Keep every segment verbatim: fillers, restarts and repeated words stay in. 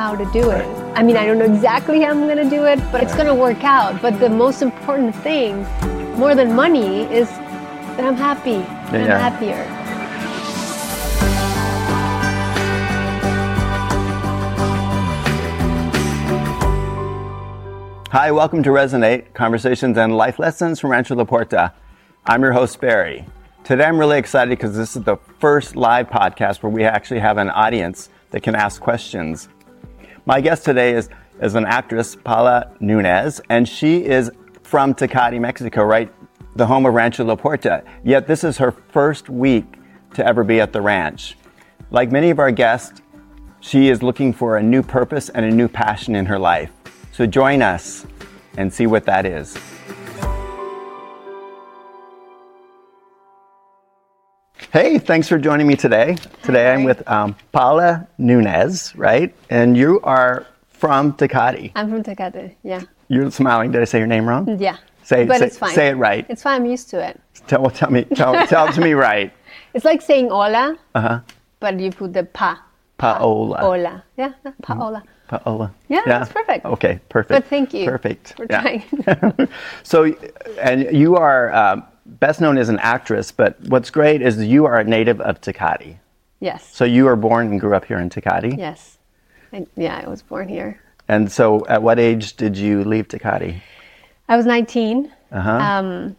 how to do it. I mean, I don't know exactly how I'm going to do it, but it's going to work out. But the most important thing, more than money, is that I'm happy. Yeah. I'm happier. Hi, welcome to Resonate, Conversations and Life Lessons from Rancho La Puerta. I'm your host, Barry. Today I'm really excited because this is the first live podcast where we actually have an audience that can ask questions. My guest today is, is an actress, Paula Nunez, and she is from Tecate, Mexico, right? The home of Rancho La Puerta. Yet this is her first week to ever be at the ranch. Like many of our guests, she is looking for a new purpose and a new passion in her life. So join us and see what that is. Hey, thanks for joining me today. Today Hi. I'm with um, Paula Nunez, right? And you are from Tecate. I'm from Tecate, yeah. You're smiling. Did I say your name wrong? Yeah, say, but say, it's fine. Say it right. It's fine, I'm used to it. Tell, tell me, tell, tell it to me right. It's like saying hola, uh-huh. but you put the pa. Paola. Hola, yeah, Paola. Paola. Yeah, yeah, that's perfect. Okay, perfect. But thank you. Perfect. For yeah. trying. So, and you are um, best known as an actress, but what's great is you are a native of Tecate. Yes. So you were born and grew up here in Tecate? Yes. I, yeah, I was born here. And so at what age did you leave Tecate? I was nineteen. Uh-huh. Um,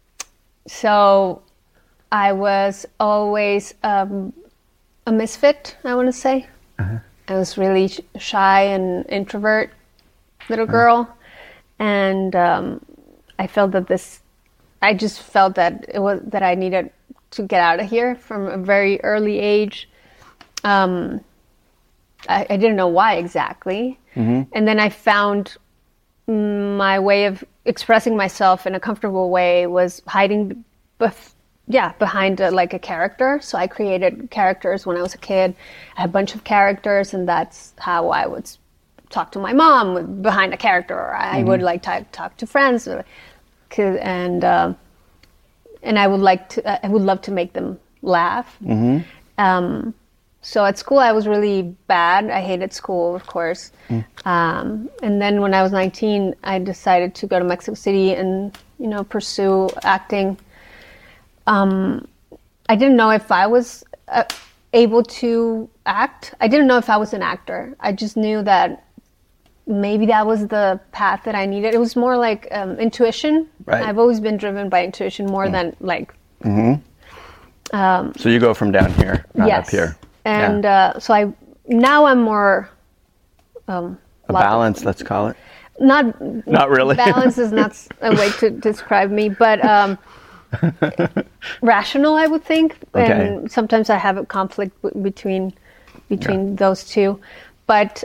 so I was always um, a misfit, I want to say. Uh-huh. I was really sh- shy and introvert little girl. Uh-huh. And um, I felt that this, I just felt that it was, that I needed to get out of here from a very early age. Um, I, I didn't know why exactly. Mm-hmm. And then I found my way of expressing myself in a comfortable way was hiding bef- yeah, behind a, like a character. So I created characters when I was a kid. I had a bunch of characters, and that's how I would talk to my mom behind a character. Or I mm-hmm. would like talk, talk to friends, and uh, and I would like to. I would love to make them laugh. Mm-hmm. Um, so at school, I was really bad. I hated school, of course. Mm. Um, and then when I was nineteen, I decided to go to Mexico City and you know pursue acting. Um, I didn't know if I was uh, able to act. I didn't know if I was an actor. I just knew that maybe that was the path that I needed. It was more like um, intuition. Right. I've always been driven by intuition more mm. than like... Mm-hmm. Um, so you go from down here, not yes. up here. And yeah. uh, so I now I'm more... Um, a balance, let's call it. Not, not really. Balance is not a way to describe me, but... Um, rational, I would think, okay. and sometimes I have a conflict w- between between yeah. those two. But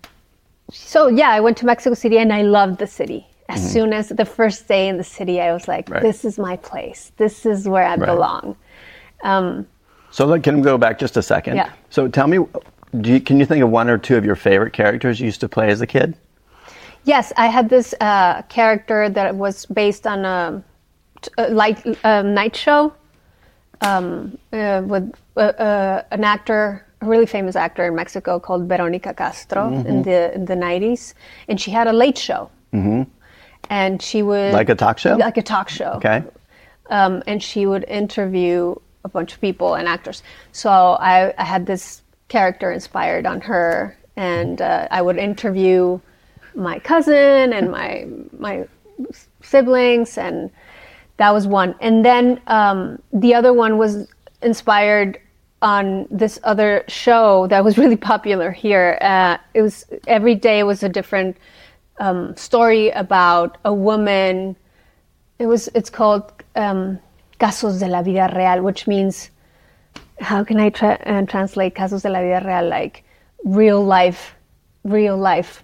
so yeah, I went to Mexico City and I loved the city. As mm-hmm. soon as the first day in the city, I was like, right. "This is my place. This is where I right. belong." Um, so look, can we go back just a second? Yeah. So tell me, do you, can you think of one or two of your favorite characters you used to play as a kid? Yes, I had this uh, character that was based on a. A light uh, night show um, uh, with uh, uh, an actor, a really famous actor in Mexico called Veronica Castro mm-hmm. in the in the nineties, and she had a late show, mm-hmm. and she would like a talk show, like a talk show, okay, um, and she would interview a bunch of people and actors. So I, I had this character inspired on her, and uh, I would interview my cousin and my my siblings and. That was one. And then um, the other one was inspired on this other show that was really popular here. Uh, it was every day was a different um, story about a woman. It was it's called um, Casos de la Vida Real, which means, how can I tra- uh, translate Casos de la Vida Real? Like real life, real life.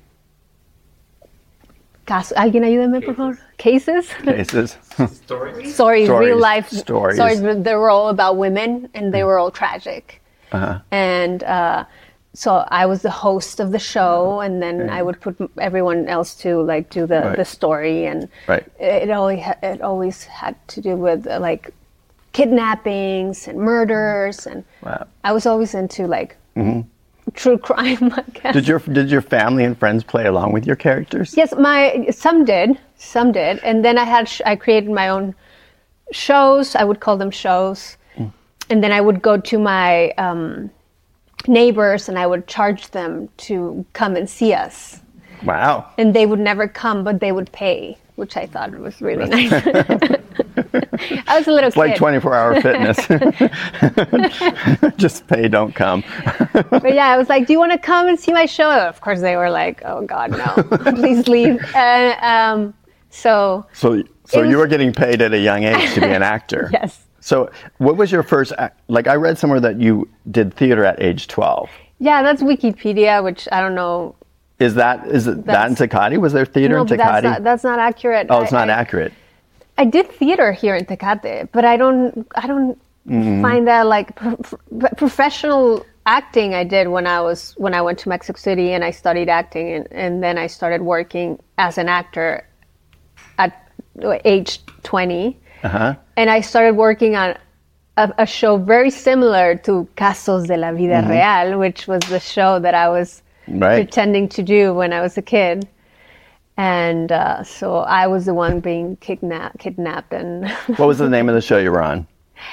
Caso, ¿alguien ayúdame, por favor? Cases? Cases. Stories. Stories, real life stories. Stories. They were all about women, and they were all tragic. Uh-huh. And uh, so I was the host of the show, and then okay. I would put everyone else to like do the, right. the story, and right. it, it always it always had to do with uh, like kidnappings and murders, and wow. I was always into like. Mm-hmm. true crime, I guess. Did your did your family and friends play along with your characters? Yes, my some did, some did, and then I had sh- I created my own shows. I would call them shows, mm. and then I would go to my um, neighbors and I would charge them to come and see us. Wow! And they would never come, but they would pay, which I thought was really nice. I was a little it's kid. Like twenty-four hour fitness. Just pay, don't come. But yeah, I was like, do you want to come and see my show? Of course, they were like, oh God, no, please leave. And um, so. So, so was, you were getting paid at a young age to be an actor. Yes. So what was your first, like I read somewhere that you did theater at age twelve. Yeah, that's Wikipedia, which I don't know. Is that, is it that in Tecate? Was there theater no, in Tecate? That's not, that's not accurate. Oh, it's I, not I, accurate. I did theater here in Tecate, but I don't, I don't mm-hmm. find that like pro- pro- professional acting. I did when I was, when I went to Mexico City and I studied acting, and, and then I started working as an actor at age twenty. Uh-huh. And I started working on a, a show very similar to Casos de la Vida mm-hmm. Real, which was the show that I was right. pretending to do when I was a kid. And uh, so I was the one being kidnapped. kidnapped and What was the name of the show you were on?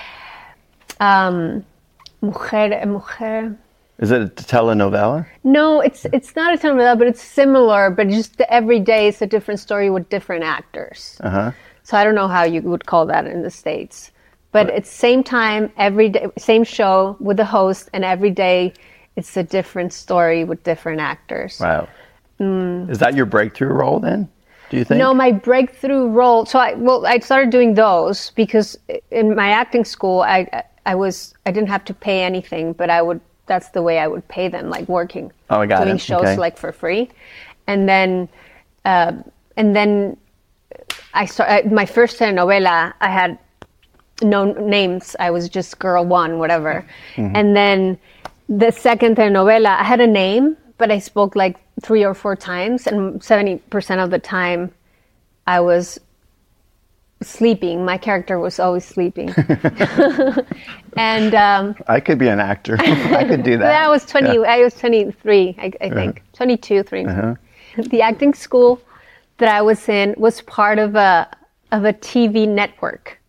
Um, Mujer, Mujer. Is it a telenovela? No, it's it's not a telenovela, but it's similar. But just the, every day it's a different story with different actors. Uh-huh. So I don't know how you would call that in the States. But right. it's same time, every day, same show with the host, and every day it's a different story with different actors. Wow. Mm. Is that your breakthrough role then, do you think? No, my breakthrough role, so I, well, I started doing those because in my acting school, I, I was, I didn't have to pay anything, but I would, that's the way I would pay them, like working, oh, I got doing it. shows okay. like for free. And then, uh, and then I started, my first telenovela, I had no names. I was just girl one, whatever. Mm-hmm. And then the second telenovela, I had a name, but I spoke like three or four times, and seventy percent of the time I was sleeping. My character was always sleeping. And um, I could be an actor. I could do that. I was twenty. Yeah. I was twenty-three, I, I think. Uh-huh. twenty-two, three. Uh-huh. The acting school that I was in was part of a of a T V network.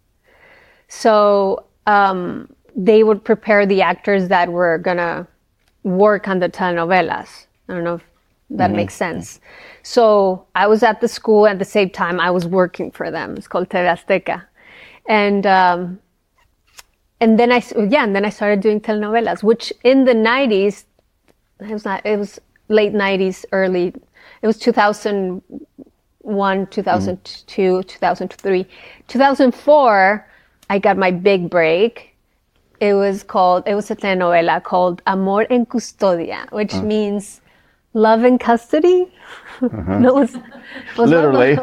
So um, they would prepare the actors that were gonna work on the telenovelas. I don't know if that mm-hmm. makes sense. So I was at the school at the same time I was working for them. It's called T V Azteca. And um, and then I yeah, and then I started doing telenovelas, which in the nineties, it was not, it was late nineties, early, it was two thousand one, two thousand two, mm-hmm. two thousand three, two thousand four, I got my big break. It was called, it was a telenovela called Amor en Custodia, which uh. means love in custody. Uh-huh. No, it was, it was literally.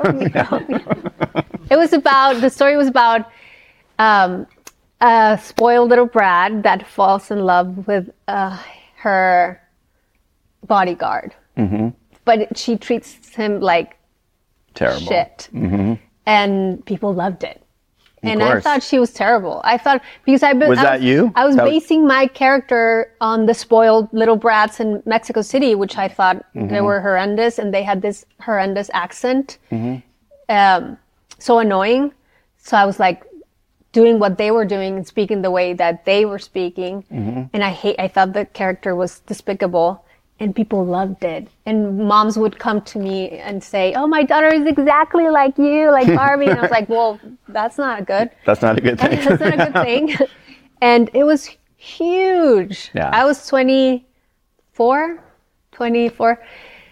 It was about, the story was about um, a spoiled little brat that falls in love with uh, her bodyguard. Mm-hmm. But she treats him like terrible shit. Mm-hmm. And people loved it. Of and course. I thought she was terrible. I thought, because I, was I was that you? I was that basing my character on the spoiled little brats in Mexico City, which I thought mm-hmm. they were horrendous, and they had this horrendous accent. Mm-hmm. Um, so annoying. So I was like doing what they were doing and speaking the way that they were speaking. Mm-hmm. And I hate, I thought the character was despicable. And people loved it. And moms would come to me and say, oh, my daughter is exactly like you, like Barbie. And I was like, well, that's not good. That's not a good thing. That's not a good thing. And it was huge. Yeah. I was twenty-four, twenty-four.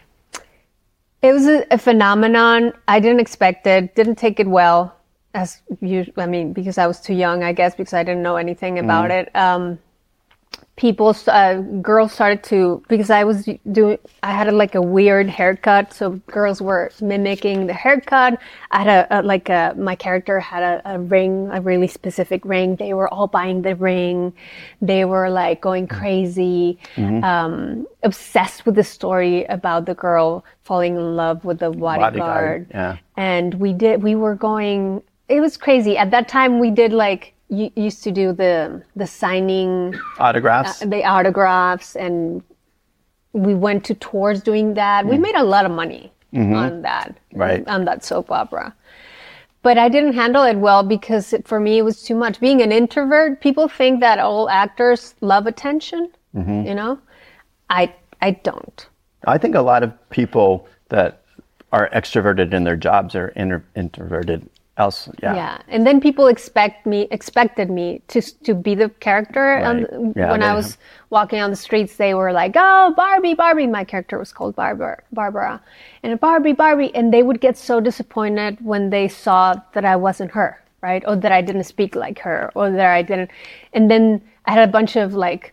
It was a, a phenomenon. I didn't expect it, didn't take it well. As you, I mean, because I was too young, I guess, because I didn't know anything about mm. it. Um, People, uh, girls started to, because I was doing, I had a, like a weird haircut, so girls were mimicking the haircut. I had a, a like a, my character had a, a ring, a really specific ring. They were all buying the ring. They were like going crazy, mm-hmm. um, obsessed with the story about the girl falling in love with the bodyguard. bodyguard. Yeah. And we did, we were going, it was crazy. At that time we did like u- used to do the the signing Autographs? uh, the autographs, and we went to tours doing that. Mm. We made a lot of money mm-hmm. on that, right. on that soap opera. But I didn't handle it well because it, for me it was too much. Being an introvert, people think that all actors love attention. Mm-hmm. You know, I I don't. I think a lot of people that are extroverted in their jobs are inter- introverted else. Yeah. Yeah, and then people expect me expected me to to be the character. Right. On, yeah, when I was have... walking on the streets, they were like, "Oh, Barbie, Barbie." My character was called Barbara, Barbara, and Barbie, Barbie, and they would get so disappointed when they saw that I wasn't her, right, or that I didn't speak like her, or that I didn't. And then I had a bunch of like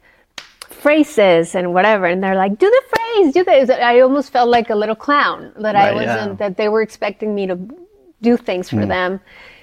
phrases and whatever, and they're like, "Do the phrase, do this." I almost felt like a little clown that right, I wasn't. Yeah. That they were expecting me to do things for mm. them.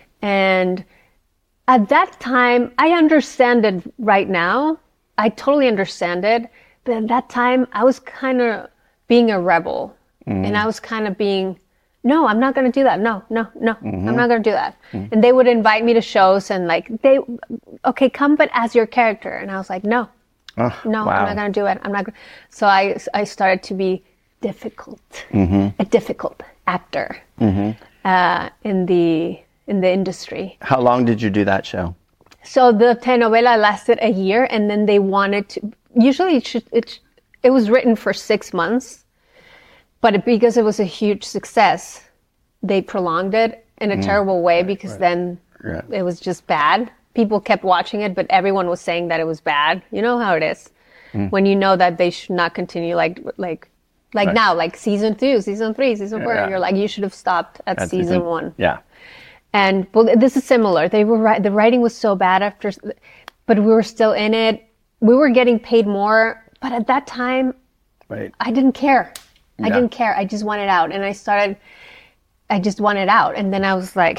And at that time, I understand it right now. I totally understand it. But at that time, I was kind of being a rebel. Mm. And I was kind of being, no, I'm not going to do that. No, no, no, mm-hmm. I'm not going to do that. Mm. And they would invite me to shows and like, they, okay, come, but as your character. And I was like, no, oh, no, wow. I'm not going to do it. I'm not gonna. So I, I started to be difficult, mm-hmm. a difficult actor. Mm-hmm. Uh, in the in the industry. How long did you do that show? So the telenovela lasted a year, and then they wanted to. Usually, it should, it it was written for six months, but it, because it was a huge success, they prolonged it in a mm. terrible way right, because right. then yeah. it was just bad. People kept watching it, but everyone was saying that it was bad. You know how it is mm. when you know that they should not continue, like like. Like right. now, like season two, season three, season four, yeah. you're like, you should have stopped at, at season, season one. Yeah. And well, this is similar. They were the writing was so bad after, but we were still in it. We were getting paid more, but at that time, right. I didn't care. Yeah. I didn't care. I just wanted out, and I started. I just wanted out, and then I was like,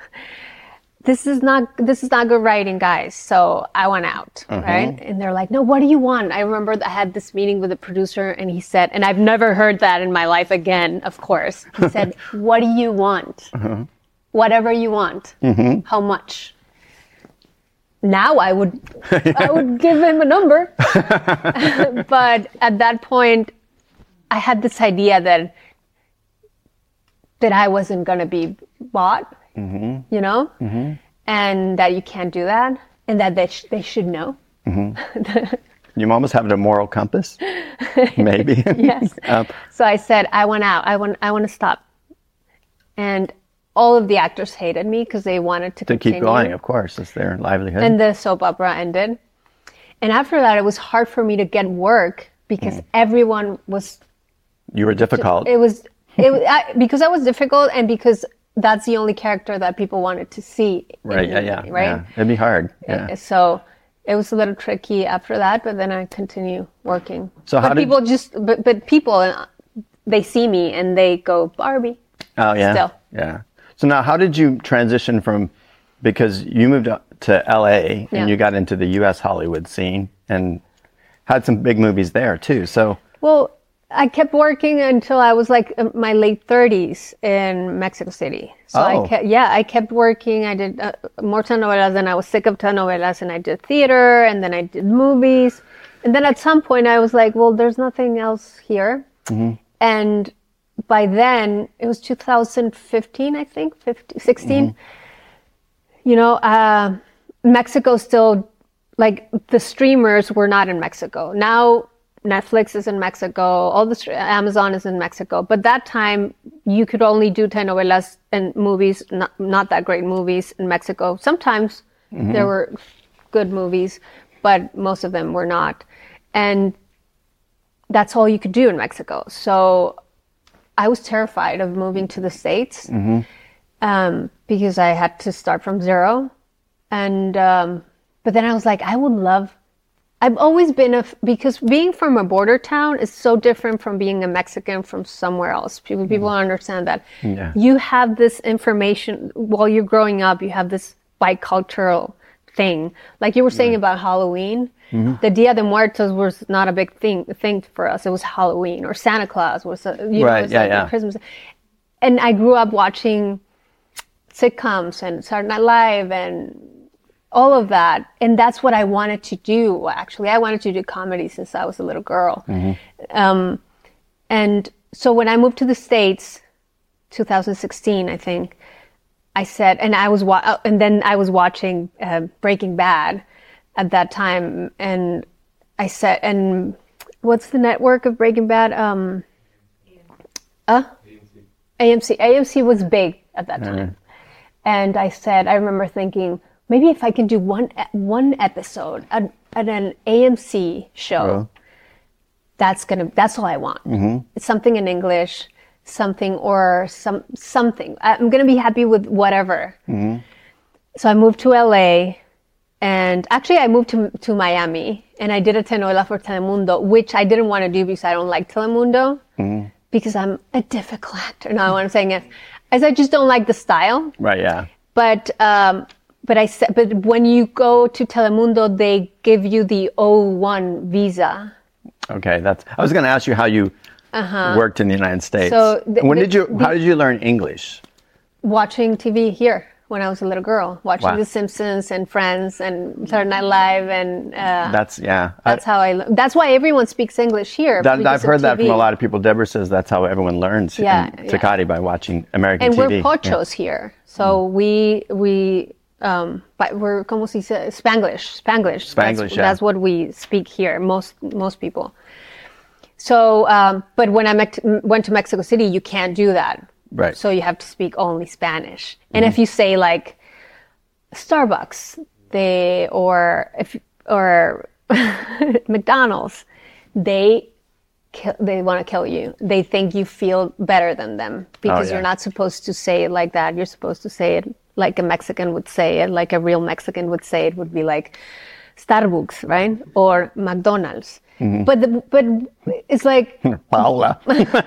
"This is not. This is not good writing, guys." So I went out, uh-huh. right? And they're like, "No, what do you want?" I remember I had this meeting with the producer, and he said, and I've never heard that in my life again. Of course, he said, "What do you want? Uh-huh. Whatever you want. Mm-hmm. How much?" Now I would, I would give him a number, but at that point, I had this idea that that I wasn't going to be bought. Mm-hmm. You know, mm-hmm. and that you can't do that, and that they sh- they should know. Mm-hmm. You almost have a moral compass, maybe. Yes. um, so I said, I want out. I want. I want to stop. And all of the actors hated me because they wanted to, to continue. keep going. Of course, it's their livelihood. And the soap opera ended. And after that, it was hard for me to get work because mm. everyone was. You were difficult. It was. It was I, because I was difficult, and because. That's the only character that people wanted to see. Right, yeah, yeah. Right? Yeah. It'd be hard. Yeah. So it was a little tricky after that, but then I continue working. So how but did people just but but people they see me and they go, Barbie. Oh yeah. Still. Yeah. So now how did you transition from because you moved to L A and yeah. you got into the U S Hollywood scene and had some big movies there too. So well I kept working until I was like my late thirties in Mexico City. So oh. I kept, yeah, I kept working. I did uh, more telenovelas, and I was sick of telenovelas, and I did theater, and then I did movies. And then at some point I was like, well, there's nothing else here. Mm-hmm. And by then, it was two thousand fifteen, I think, fifteen, sixteen. Mm-hmm. You know, uh, Mexico still, like the streamers were not in Mexico. Now, Netflix is in Mexico, all the Amazon is in Mexico. But that time, you could only do telenovelas and movies, not, not that great movies in Mexico. Sometimes mm-hmm. there were good movies, but most of them were not. And that's all you could do in Mexico. So I was terrified of moving to the States mm-hmm. um, because I had to start from zero. And um, but then I was like, I would love I've always been a, because being from a border town is so different from being a Mexican from somewhere else. People, people don't understand that. Yeah. You have this information while you're growing up, you have this bicultural thing. Like you were saying yeah. about Halloween, mm-hmm. the Dia de Muertos was not a big thing, thing for us. It was Halloween, or Santa Claus was, a, you right, know, was yeah, like yeah. Christmas. And I grew up watching sitcoms and Saturday Night Live and all of that. And that's what I wanted to do. Actually, I wanted to do comedy since I was a little girl. Mm-hmm. Um, and so when I moved to the States, two thousand sixteen, I think, I said, and I was, wa- and then I was watching uh, Breaking Bad at that time. And I said, and what's the network of Breaking Bad? Um, uh, A M C. A M C was big at that time. Mm-hmm. And I said, I remember thinking, maybe if I can do one one episode at, at an A M C show, oh. that's gonna that's all I want. Mm-hmm. It's something in English, something or some something. I'm gonna be happy with whatever. Mm-hmm. So I moved to L A, and actually I moved to to Miami, and I did a telenovela for Telemundo, which I didn't want to do because I don't like Telemundo, mm-hmm. because I'm a difficult actor. No, what I'm saying is, is I just don't like the style. Right. Yeah. But um, but I said, but when you go to Telemundo, they give you the O one visa. Okay, that's. I was going to ask you how you uh-huh. worked in the United States. So the, when the, did you? The, how did you learn English? Watching T V here when I was a little girl, watching wow. The Simpsons and Friends and Saturday Night Live, and uh, that's yeah. That's I, how I. That's why everyone speaks English here. That, I've heard that from a lot of people. Deborah says that's how everyone learns yeah, in Tecate, yeah. by watching American and T V. And we're pochos yeah. here, so mm. we we um, but we're como se dice Spanglish, Spanglish. Spanglish. That's, yeah. that's what we speak here. Most most people. So, um, but when I me- went to Mexico City, you can't do that. Right. So you have to speak only Spanish. And mm-hmm. if you say like Starbucks, they or if or McDonald's, they kill, they want to kill you. They think you feel better than them because oh, yeah. you're not supposed to say it like that. You're supposed to say it like a Mexican would say it, like a real Mexican would say it. Would be like Starbucks, right? Or McDonald's. Mm-hmm. But the, but it's like Paola.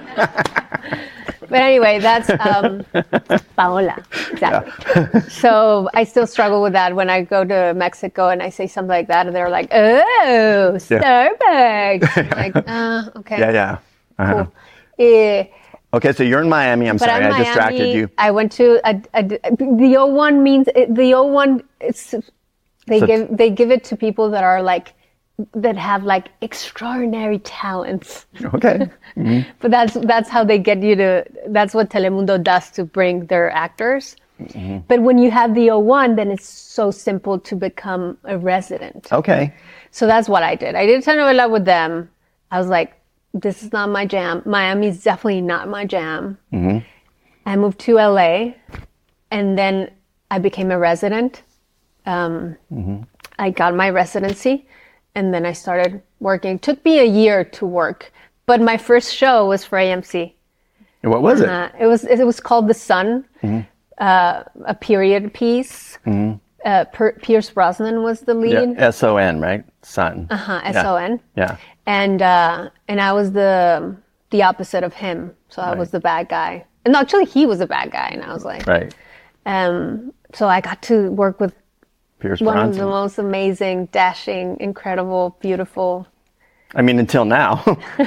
But anyway, that's um, Paola. Exactly. Yeah. So I still struggle with that when I go to Mexico and I say something like that, and they're like, "Oh, Starbucks." Yeah. I'm like, uh, okay. Yeah, yeah. Uh-huh. Cool. Uh, okay, so you're in Miami. I'm sorry, I Miami, distracted you. I went to a, a, the O one means the O one. It's they so give t- they give it to people that are like. that have like extraordinary talents. Okay. Mm-hmm. But that's that's how they get you to, that's what Telemundo does to bring their actors. Mm-hmm. But when you have the O one, then it's so simple to become a resident. Okay. So that's what I did. I did a telenovela with them. I was like, this is not my jam. Miami's definitely not my jam. Mm-hmm. I moved to L A, and then I became a resident. Um, mm-hmm. I got my residency. And then I started working. It took me a year to work, but my first show was for A M C. And what was uh, it? It was it was called The Sun, mm-hmm. uh, a period piece. Mm-hmm. Uh, per- Pierce Brosnan was the lead. Yeah, S O N, right? Sun. Uh huh. S O N. Yeah. And uh, and I was the the opposite of him, so I right. was the bad guy. And no, actually, he was the bad guy, and I was like, right. Um. So I got to work with. Pierce One Bronson. of the most amazing, dashing, incredible, beautiful. I mean, until now,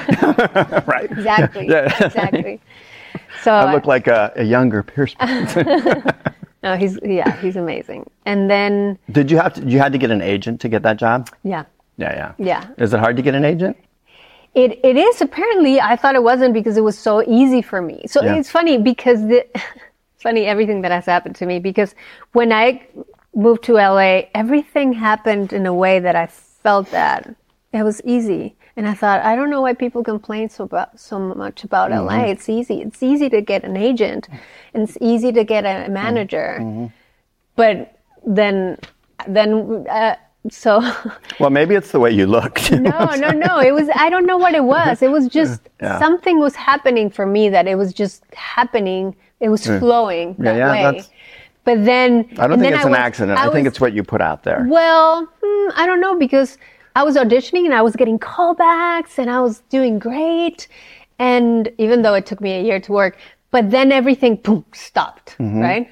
right? Exactly. Yeah. Exactly. So I look like a, a younger Pierce Bronson. No, he's yeah, he's amazing. And then did you have to? You had to get an agent to get that job? Yeah. Yeah, yeah. Yeah. Is it hard to get an agent? It it is apparently. I thought it wasn't because it was so easy for me. So yeah. It's funny because the it's funny everything that has happened to me because when I. moved to L A, everything happened in a way that I felt that it was easy. And I thought, I don't know why people complain so about, so much about mm-hmm. L A. It's easy. It's easy to get an agent, and it's easy to get a manager. Mm-hmm. But then, then, uh, so. Well, maybe it's the way you look. no, no, no. It was. I don't know what it was. It was just yeah. something was happening for me that it was just happening. It was flowing yeah, that yeah, way. That's... But then I don't think it's I an was, accident. I, I was, think it's what you put out there. Well, hmm, I don't know because I was auditioning and I was getting callbacks and I was doing great. And even though it took me a year to work, but then everything boom stopped, mm-hmm. right?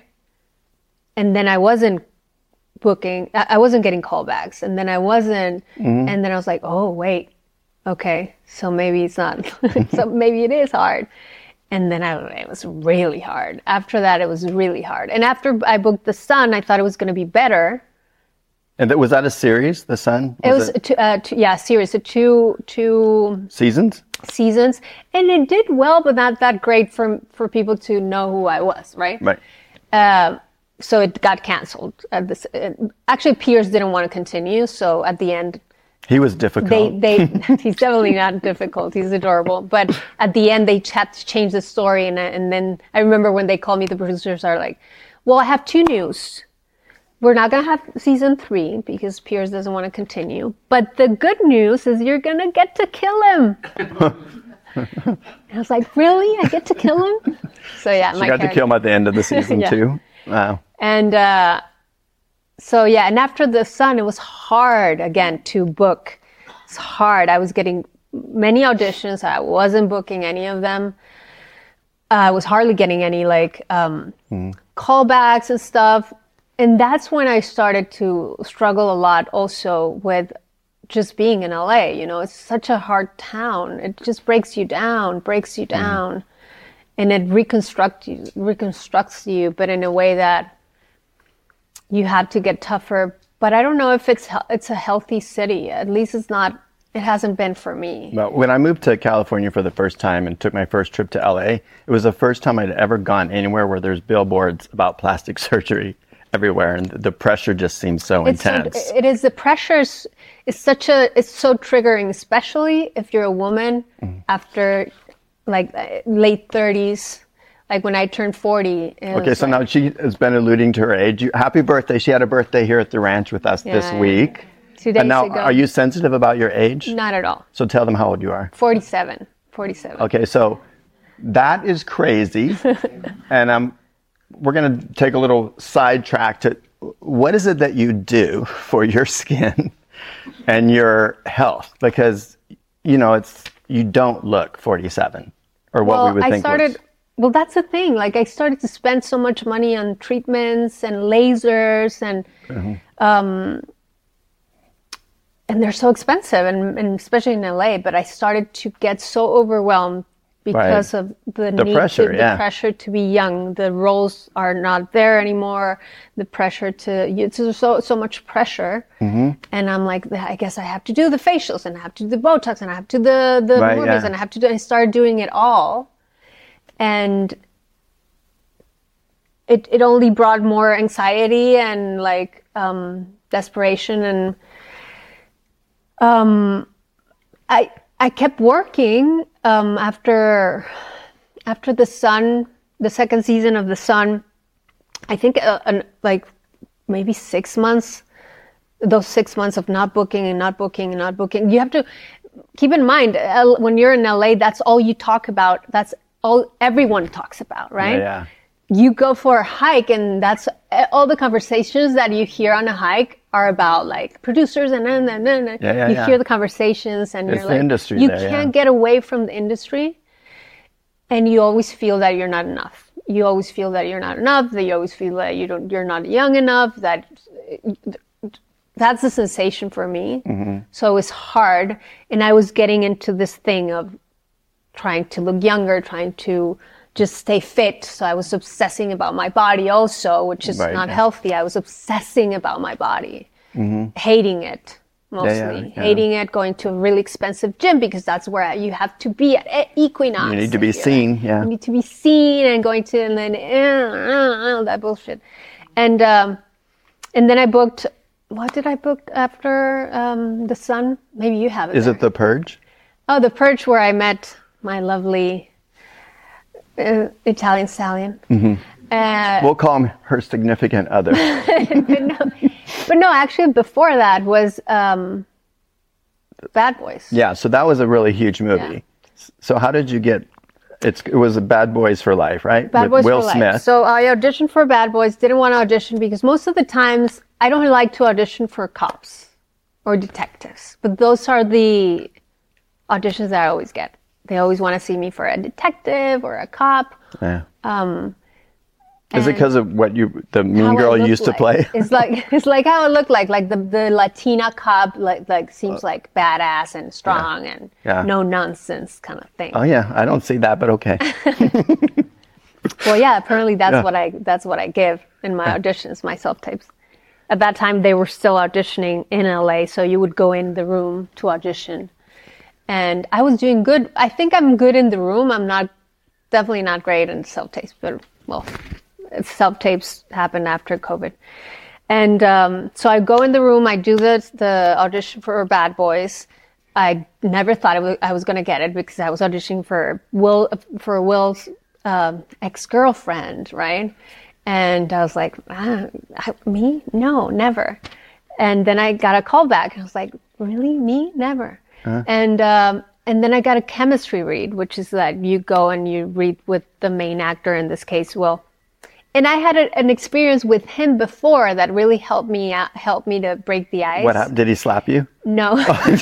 And then I wasn't booking. I wasn't getting callbacks, and then I wasn't. Mm-hmm. And then I was like, oh wait, okay, so maybe it's not. So maybe it is hard. And then I, it was really hard. After that, it was really hard. And after I booked The Sun, I thought it was going to be better. And that, was that a series, The Sun? Was it was, it? Two, uh, two, yeah, series, so two, two seasons? Seasons. And it did well, but not that great for, for people to know who I was, right? Right. Uh, so it got canceled. At this, it, actually, Piers didn't want to continue, so at the end... He was difficult. They, they, he's definitely not difficult. He's adorable. But at the end, they had to change the story. And, and then I remember when they called me, the producers are like, well, I have two news. We're not going to have season three because Piers doesn't want to continue. But the good news is you're going to get to kill him. I was like, really? I get to kill him? So, yeah. So my you got character. to kill him at the end of the season, yeah. too? Wow. And... Uh, So, yeah, and after The Sun, it was hard, again, to book. It's hard. I was getting many auditions. I wasn't booking any of them. Uh, I was hardly getting any, like, um, mm. callbacks and stuff. And that's when I started to struggle a lot also with just being in L A. You know, it's such a hard town. It just breaks you down, breaks you down. Mm. And it reconstructs you, reconstructs you, but in a way that... you have to get tougher, but I don't know if it's it's a healthy city. At least it's not. It hasn't been for me. Well, when I moved to California for the first time and took my first trip to L A, it was the first time I'd ever gone anywhere where there's billboards about plastic surgery everywhere, and the pressure just seems so it's intense. So, it is. The pressure is, is such a. It's so triggering, especially if you're a woman mm. after like late thirties. Like when I turned forty. Okay, so like, now she has been alluding to her age. You, happy birthday. She had a birthday here at the ranch with us yeah, this week. Two days and now, ago. Are you sensitive about your age? Not at all. So tell them how old you are. forty-seven. forty-seven. Okay, so that is crazy. And um, we're going to take a little sidetrack to what is it that you do for your skin and your health? Because, you know, it's you don't look forty-seven or what well, we would I think started, was. Well, that's the thing. Like, I started to spend so much money on treatments and lasers, and mm-hmm. um, and they're so expensive, and, and especially in L A. But I started to get so overwhelmed because right. of the, the need pressure, to, yeah. the pressure to be young. The roles are not there anymore. The pressure to it's so so much pressure, mm-hmm. and I'm like, I guess I have to do the facials, and I have to do the Botox, and I have to do the the right, movies, yeah. and I have to do. I started doing it all. And it it only brought more anxiety and like um, desperation, and um, I I kept working um, after after The Sun, the second season of The Sun. I think uh, an, like maybe six months. Those six months of not booking and not booking and not booking. You have to keep in mind L- when you're in L A, that's all you talk about. That's all everyone talks about, right? Yeah, yeah. You go for a hike, and that's all the conversations that you hear on a hike are about like producers and then and then yeah, yeah, you yeah. hear the conversations, and it's you're the like, industry you there, can't yeah. get away from the industry, and you always feel that you're not enough. You always feel that you're not enough. That you always feel that you don't, you're not young enough. That that's the sensation for me. Mm-hmm. So it was hard, and I was getting into this thing of trying to look younger, trying to just stay fit. So I was obsessing about my body also, which is right, not yeah. healthy. I was obsessing about my body, mm-hmm. hating it mostly, yeah, yeah, yeah. hating it, going to a really expensive gym because that's where you have to be at Equinox. You need to be seen, yeah. You need to be seen, and going to, and then uh, uh, that bullshit. And, um, and then I booked, what did I book after um, The Sun? Maybe you have it. Is there. it The Purge? Oh, The Purge, where I met my lovely uh, Italian stallion. Mm-hmm. Uh, we'll call him her significant other. but, no, but no, actually before that was um, Bad Boys. Yeah, so that was a really huge movie. Yeah. So how did you get, it's, it was a Bad Boys for Life, right? Bad With Boys Will for Smith. Life. So I auditioned for Bad Boys, didn't want to audition because most of the times I don't like to audition for cops or detectives. But those are the auditions that I always get. They always want to see me for a detective or a cop. Yeah. Um, Is it because of what you, the mean girl you used like. to play? It's like it's like how it looked like, like the, the Latina cop, like like seems like badass and strong yeah. and yeah. no nonsense kind of thing. Oh yeah, I don't see that, but okay. Well, yeah, apparently that's yeah. what I that's what I give in my auditions, my self tapes. at that time they were still auditioning in L A, so you would go in the room to audition. And I was doing good. I think I'm good in the room. I'm not, definitely not great in self-tapes, but well, self-tapes happened after COVID. And um, so I go in the room, I do the, the audition for Bad Boys. I never thought it was, I was going to get it because I was auditioning for Will, for Will's um, ex-girlfriend, right? And I was like, ah, I, me? No, never. And then I got a call back. And I was like, really? Me? Never. Uh-huh. And um, and then I got a chemistry read, which is that you go and you read with the main actor, in this case, Will. And I had a, an experience with him before that really helped me out, helped me to break the ice. What happened? Did he slap you? No.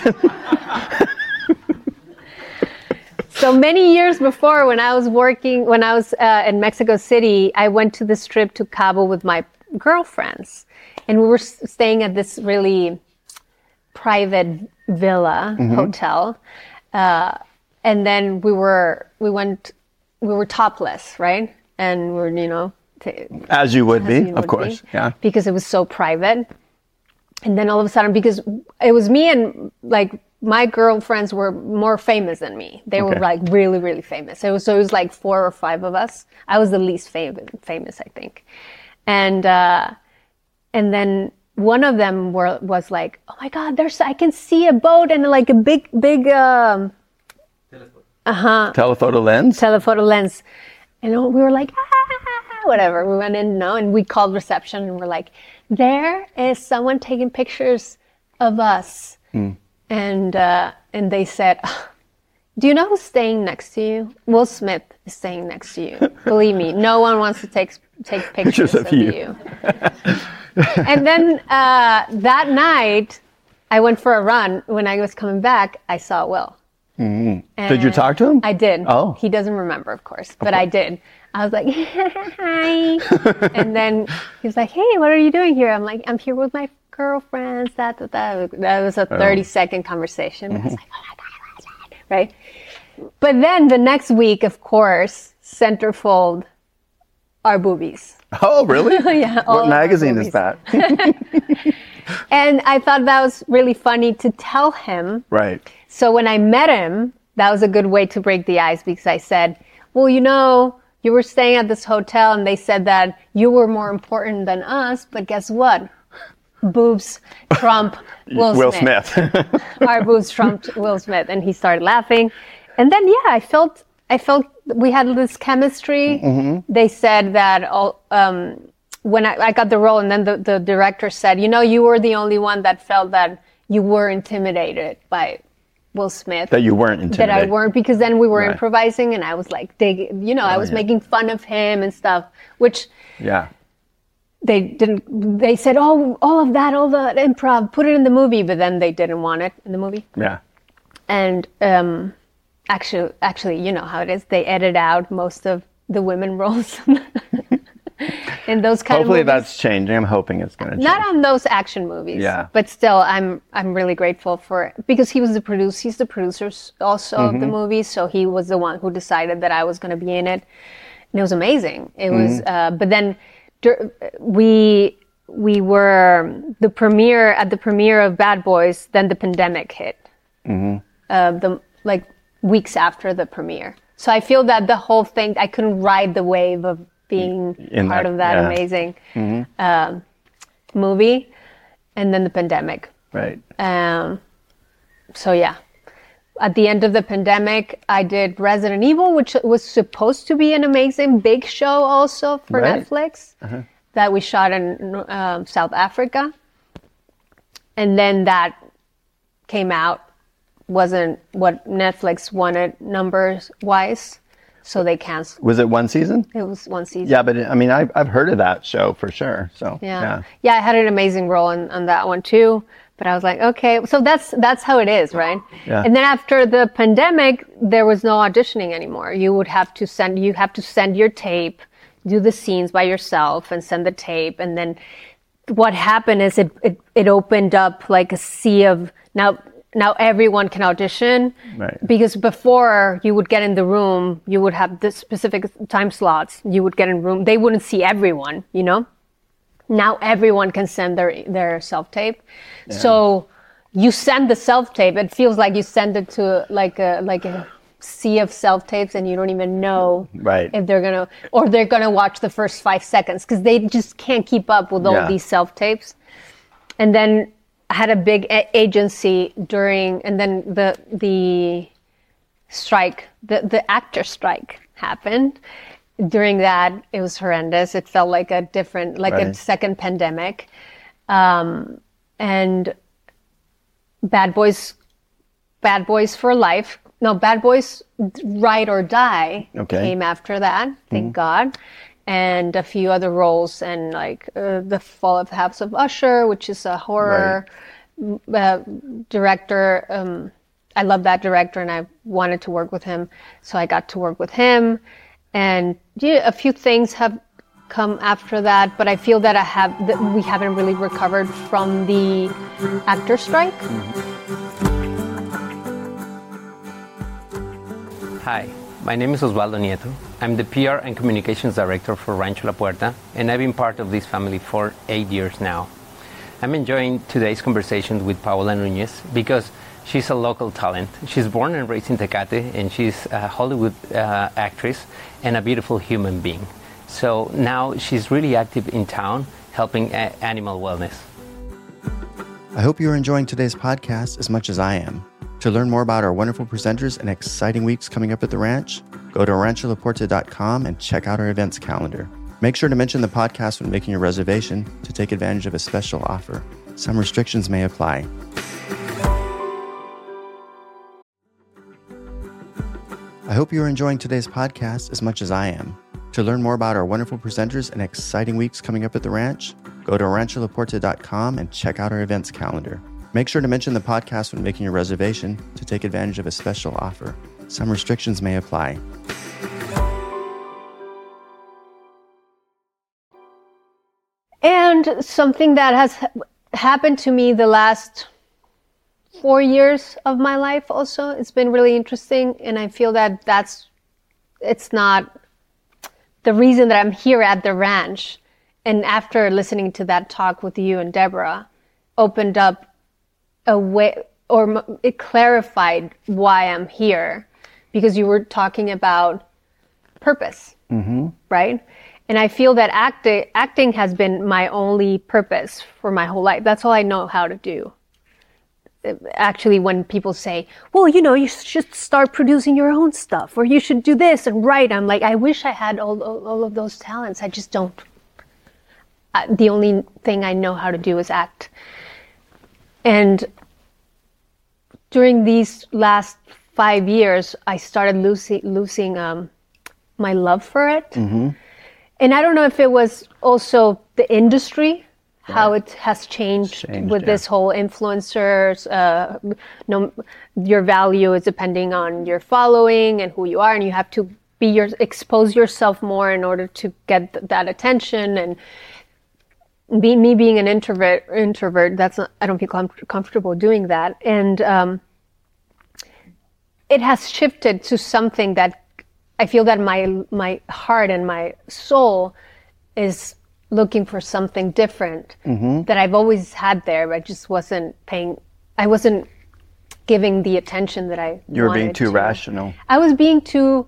So many years before, when I was working, when I was uh, in Mexico City, I went to this trip to Cabo with my girlfriends. And we were staying at this really private villa mm-hmm. hotel. Uh, and then we were, we went, we were topless, right? And we're, you know. T- as you would as be, you of would course. Be, yeah. Because it was so private. And then all of a sudden, because it was me and like, my girlfriends were more famous than me. They okay. were like really, really famous. It was, so it was like four or five of us. I was the least fam- famous, I think. And, uh, and then one of them were, was like, oh my God, there's, I can see a boat and like a big, big, um, uh-huh. Telephoto lens? Telephoto lens. And we were like, ah, whatever. We went in, no, and we called reception and we're like, there is someone taking pictures of us. Mm. And uh, and they said, do you know who's staying next to you? Will Smith is staying next to you. Believe me, no one wants to take take pictures of, of you. you. And then uh, that night, I went for a run. When I was coming back, I saw Will. Mm-hmm. Did you talk to him? I did. Oh. He doesn't remember, of course, but I did. I was like, hi. And then he was like, hey, what are you doing here? I'm like, I'm here with my girlfriends, that, that, that. That was a thirty second conversation. Mm-hmm. I was like, oh my God, oh my God, right? But then the next week, of course, centerfold our boobies. Oh, really? Yeah. What magazine is that? And I thought that was really funny to tell him. Right. So when I met him, that was a good way to break the ice because I said, well, you know, you were staying at this hotel and they said that you were more important than us, but guess what? Boobs trump Will, Will Smith. Smith. Our boobs trumped Will Smith, and he started laughing. And then, yeah, I felt, I felt we had this chemistry. Mm-hmm. They said that all, um, when I, I got the role, and then the, the director said, you know, you were the only one that felt that you were intimidated by Will Smith. That you weren't intimidated. That I weren't, because then we were right. improvising, and I was like, dig, you know, oh, I was yeah. making fun of him and stuff, which. Yeah. They didn't, they said, oh, all of that, all the improv, put it in the movie, but then they didn't want it in the movie. Yeah. And um, actually, actually, you know how it is. They edit out most of the women roles in those kind Hopefully of movies. that's changing. I'm hoping it's going to change. Not on those action movies. Yeah. But still, I'm I'm really grateful for it. Because he was the producer, he's the producer also mm-hmm. of the movie, so he was the one who decided that I was going to be in it. And it was amazing. It mm-hmm. was, uh, but then... We we were the premiere at the premiere of Bad Boys. Then the pandemic hit, mm-hmm. uh, the like weeks after the premiere. So I feel that the whole thing, I couldn't ride the wave of being In part that, of that yeah. amazing mm-hmm. um, movie, and then the pandemic. Right. Um. So yeah. At the end of the pandemic, I did Resident Evil, which was supposed to be an amazing big show also for right. Netflix uh-huh. that we shot in um, South Africa. And then that came out, wasn't what Netflix wanted numbers-wise, so they canceled. Was it one season? It was one season. Yeah, but it, I mean, I've, I've heard of that show for sure. So Yeah, yeah, yeah I had an amazing role in, on that one too. But I was like, okay, so that's that's how it is, right? Yeah. And then after the pandemic, there was no auditioning anymore. You would have to send you have to send your tape, do the scenes by yourself, and send the tape. And then what happened is it it, it opened up like a sea of now now everyone can audition. Right. Because before you would get in the room, you would have the specific time slots. You would get in room. They wouldn't see everyone, you know. now everyone can send their their self-tape. Yeah. So you send the self-tape, it feels like you send it to like a like a sea of self-tapes, and you don't even know right. if they're gonna or they're gonna watch the first five seconds because they just can't keep up with all yeah. these self-tapes. And then I had a big a- agency during, and then the the strike, the the actor strike happened. During that, it was horrendous. It felt like a different, like right. a second pandemic. Um, and Bad Boys, Bad Boys for Life. No, Bad Boys Ride or Die okay. came after that, thank mm-hmm. God. And a few other roles, and like uh, The Fall of the House of Usher, which is a horror right. uh, director. Um, I love that director, and I wanted to work with him. So I got to work with him. And yeah, a few things have come after that, but I feel that I have that we haven't really recovered from the actor strike. Hi, my name is Osvaldo Nieto. I'm the P R and Communications Director for Rancho La Puerta, and I've been part of this family for eight years now. I'm enjoying today's conversation with Paola Nunez because she's a local talent. She's born and raised in Tecate, and she's a Hollywood uh, actress and a beautiful human being. So now she's really active in town, helping a- animal wellness. I hope you're enjoying today's podcast as much as I am. To learn more about our wonderful presenters and exciting weeks coming up at the ranch, go to rancho la puerta dot com and check out our events calendar. Make sure to mention the podcast when making your reservation to take advantage of a special offer. Some restrictions may apply. I hope you're enjoying today's podcast as much as I am. To learn more about our wonderful presenters and exciting weeks coming up at the ranch, go to rancho la puerta dot com and check out our events calendar. Make sure to mention the podcast when making your reservation to take advantage of a special offer. Some restrictions may apply. And something that has happened to me the last four years of my life also, it's been really interesting, and I feel that that's, it's not the reason that I'm here at the ranch. And after listening to that talk with you and Deborah, opened up a way, or it clarified why I'm here, because you were talking about purpose, mm-hmm. right? And I feel that acting, acting has been my only purpose for my whole life. That's all I know how to do. Actually, when people say, well, you know, you should start producing your own stuff, or you should do this and write, I'm like, I wish I had all, all, all of those talents. I just don't. Uh, the only thing I know how to do is act. And during these last five years, I started losing, losing um, my love for it. Mm-hmm. And I don't know if it was also the industry, how it has changed, changed with yeah. this whole influencers. Uh, no, your value is depending on your following and who you are, and you have to be your expose yourself more in order to get th- that attention. And be, me being an introvert, introvert, that's not, I don't feel com- comfortable doing that. And um, it has shifted to something that I feel that my my heart and my soul is looking for something different mm-hmm. that I've always had there, but I just wasn't paying, I wasn't giving the attention that I You were wanted being too to. rational. I was being too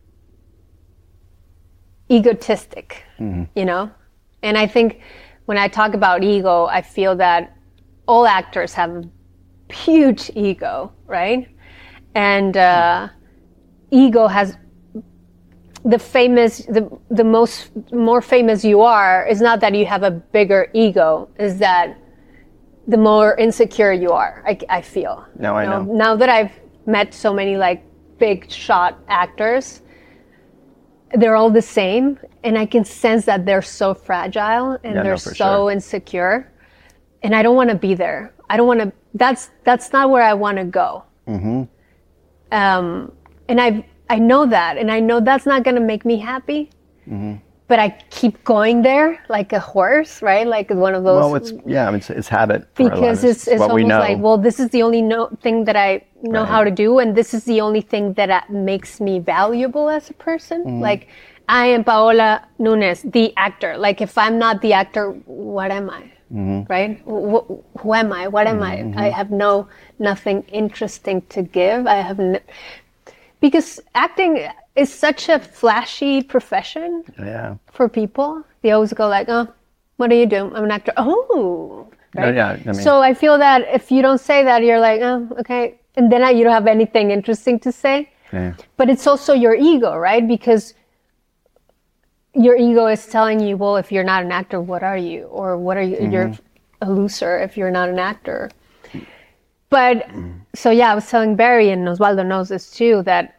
egotistic, mm-hmm. you know? And I think when I talk about ego, I feel that all actors have huge ego, right? And uh, ego has the famous, the the most more famous you are is not that you have a bigger ego, is that the more insecure you are. I, I feel. No, I you know? know. Now that I've met so many like big shot actors, they're all the same, and I can sense that they're so fragile and yeah, they're no, so sure. insecure, and I don't want to be there. I don't want to. That's that's not where I want to go. Mm-hmm. Um, and I've. I know that, and I know that's not going to make me happy, mm-hmm. but I keep going there like a horse, right? Like one of those. Well, it's, yeah, it's, it's habit. Because it's, it's what almost we know. like, well, this is the only no, thing that I know right. how to do, and this is the only thing that uh, makes me valuable as a person. Mm-hmm. Like, I am Paola Nunes, the actor. Like, if I'm not the actor, what am I? Mm-hmm. Right? Wh- who am I? What am mm-hmm. I? I have no, nothing interesting to give. I have, no, because acting is such a flashy profession yeah. for people. They always go like, oh, what do you do? I'm an actor. Oh, right? Oh, yeah. I mean, so I feel that if you don't say that, you're like, oh, okay. And then you don't have anything interesting to say. Yeah. But it's also your ego, right? Because your ego is telling you, well, if you're not an actor, what are you? Or what are you? Mm-hmm. You're a loser if you're not an actor. But, so yeah, I was telling Barry, and Osvaldo knows this too, that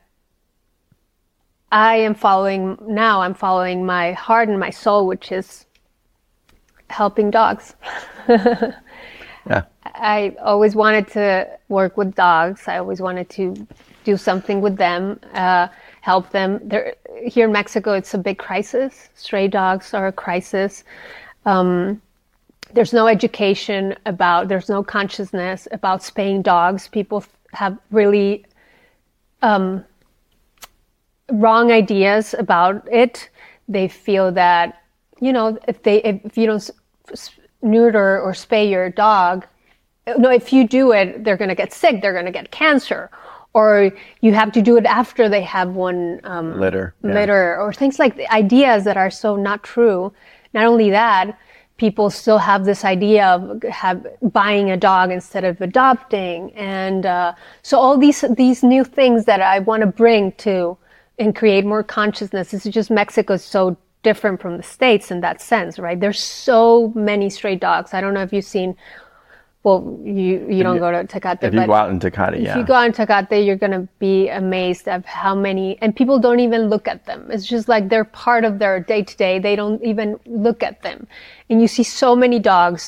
I am following, now I'm following my heart and my soul, which is helping dogs. Yeah. I always wanted to work with dogs. I always wanted to do something with them, uh, help them. There, here in Mexico, it's a big crisis. Stray dogs are a crisis. Um, there's no education about, there's no consciousness about spaying dogs. People have really um, wrong ideas about it. They feel that, you know, if they if you don't neuter or spay your dog, no, if you do it, they're going to get sick, they're going to get cancer, or you have to do it after they have one um, litter, yeah. litter, or things like the ideas that are so not true. Not only that, people still have this idea of have, buying a dog instead of adopting, and uh, so all these these new things that I want to bring to and create more consciousness. It's just Mexico's so different from the States in that sense, right? There's so many stray dogs. I don't know if you've seen. Well, you, you don't you, go to Tecate. If you go out in Tecate, yeah. If you go out in Tecate, you're going to be amazed at how many, and people don't even look at them. It's just like they're part of their day-to-day. They don't even look at them. And you see so many dogs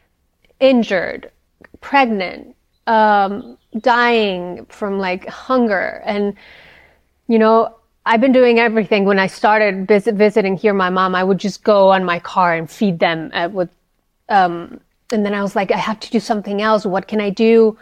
injured, pregnant, um, dying from like hunger. And, you know, I've been doing everything. When I started visit, visiting here, my mom, I would just go on my car and feed them uh, with, um, and then I was like, I have to do something else. What can I do?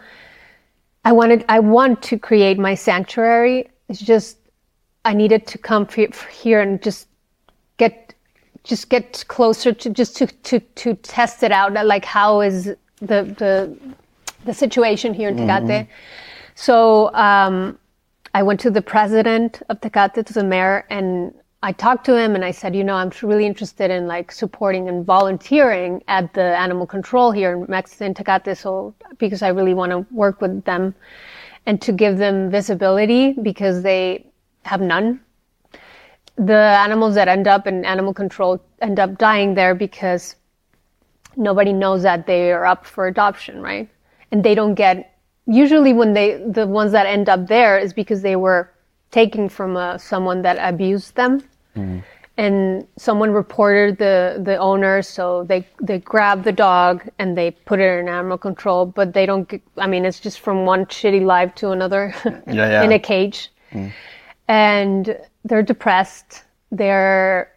I wanted, I want to create my sanctuary. It's just, I needed to come here and just get, just get closer to, just to, to, to test it out. Like, how is the, the, the situation here in Tecate? Mm-hmm. So, um, I went to the president of Tecate, to the mayor, and I talked to him and I said, you know, I'm really interested in like supporting and volunteering at the animal control here in Mexico, in Tecate, so because I really want to work with them and to give them visibility because they have none. The animals that end up in animal control end up dying there because nobody knows that they are up for adoption, right? And they don't get, usually when they, the ones that end up there is because they were taken from uh, someone that abused them. Mm. And someone reported the, the owner, so they, they grab the dog and they put it in animal control, but they don't get, I mean, it's just from one shitty life to another yeah, yeah. in a cage. Mm. And they're depressed. They're,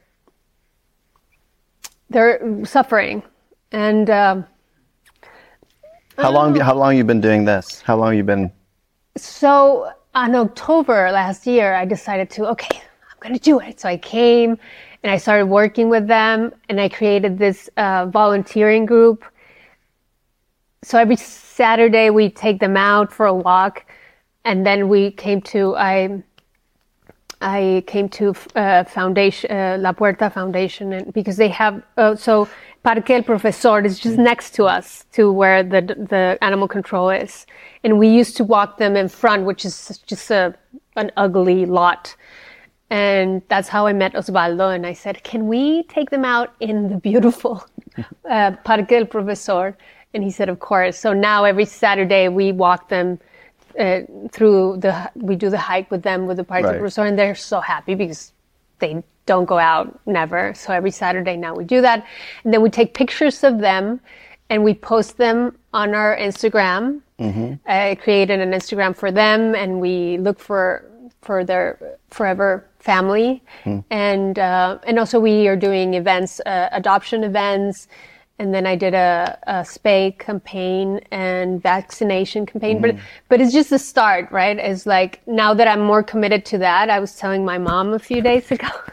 they're suffering. And, um, how long, how long you been doing this? How long you been? So, on October last year, I decided to, okay, I'm going to do it. So I came and I started working with them and I created this uh, volunteering group. So every Saturday we take them out for a walk, and then we came to, I I came to uh, foundation, uh, La Puerta Foundation, and because they have, uh, so Parque El Profesor is just next to us, to where the the animal control is. And we used to walk them in front, which is just a an ugly lot. And that's how I met Osvaldo. And I said, can we take them out in the beautiful uh, Parque El Profesor? And he said, of course. So now every Saturday we walk them uh, through the, we do the hike with them with the Parque El Profesor. And they're so happy because they don't go out, never. So every Saturday now we do that. And then we take pictures of them and we post them on our Instagram. Mm-hmm. I created an Instagram for them, and we look for for their forever family. Mm. And uh, and also we are doing events, uh, adoption events, and then I did a, a spay campaign and vaccination campaign. Mm-hmm. But but it's just the start, right? It's like, now that I'm more committed to that, I was telling my mom a few days ago,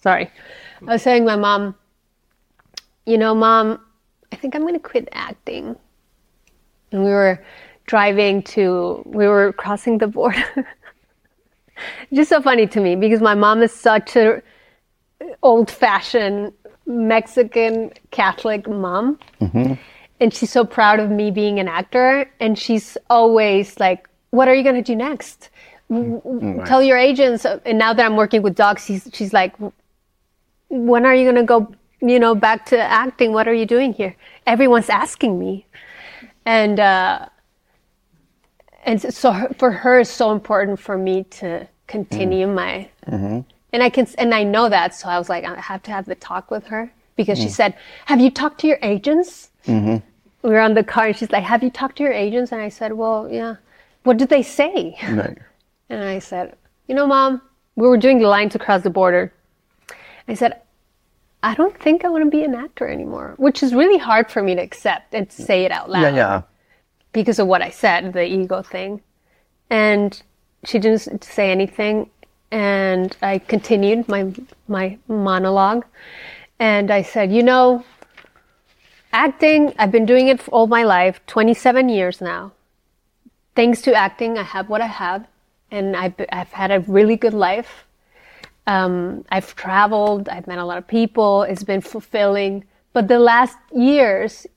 sorry. I was telling my mom, you know, Mom, I think I'm going to quit acting. And we were driving to, we were crossing the border. Just so funny to me because my mom is such a old-fashioned Mexican Catholic mom. Mm-hmm. And she's so proud of me being an actor. And she's always like, what are you going to do next? Mm-hmm. Tell your agents. And now that I'm working with dogs, she's, she's like, when are you going to go, you know, back to acting? What are you doing here? Everyone's asking me. And, uh, and so her, for her, it's so important for me to continue mm. my, mm-hmm. and I can, and I know that. So I was like, I have to have the talk with her because mm. she said, have you talked to your agents? Mm-hmm. We were on the car and she's like, have you talked to your agents? And I said, well, yeah. What did they say? Right. And I said, you know, Mom, we were doing the line to cross the border. I said, I don't think I want to be an actor anymore, which is really hard for me to accept and to say it out loud. Yeah, yeah. Because of what I said, the ego thing. And she didn't say anything. And I continued my my monologue. And I said, you know, acting, I've been doing it for all my life, twenty-seven years now. Thanks to acting, I have what I have. And I've, I've had a really good life. Um, I've traveled, I've met a lot of people. It's been fulfilling. But the last years,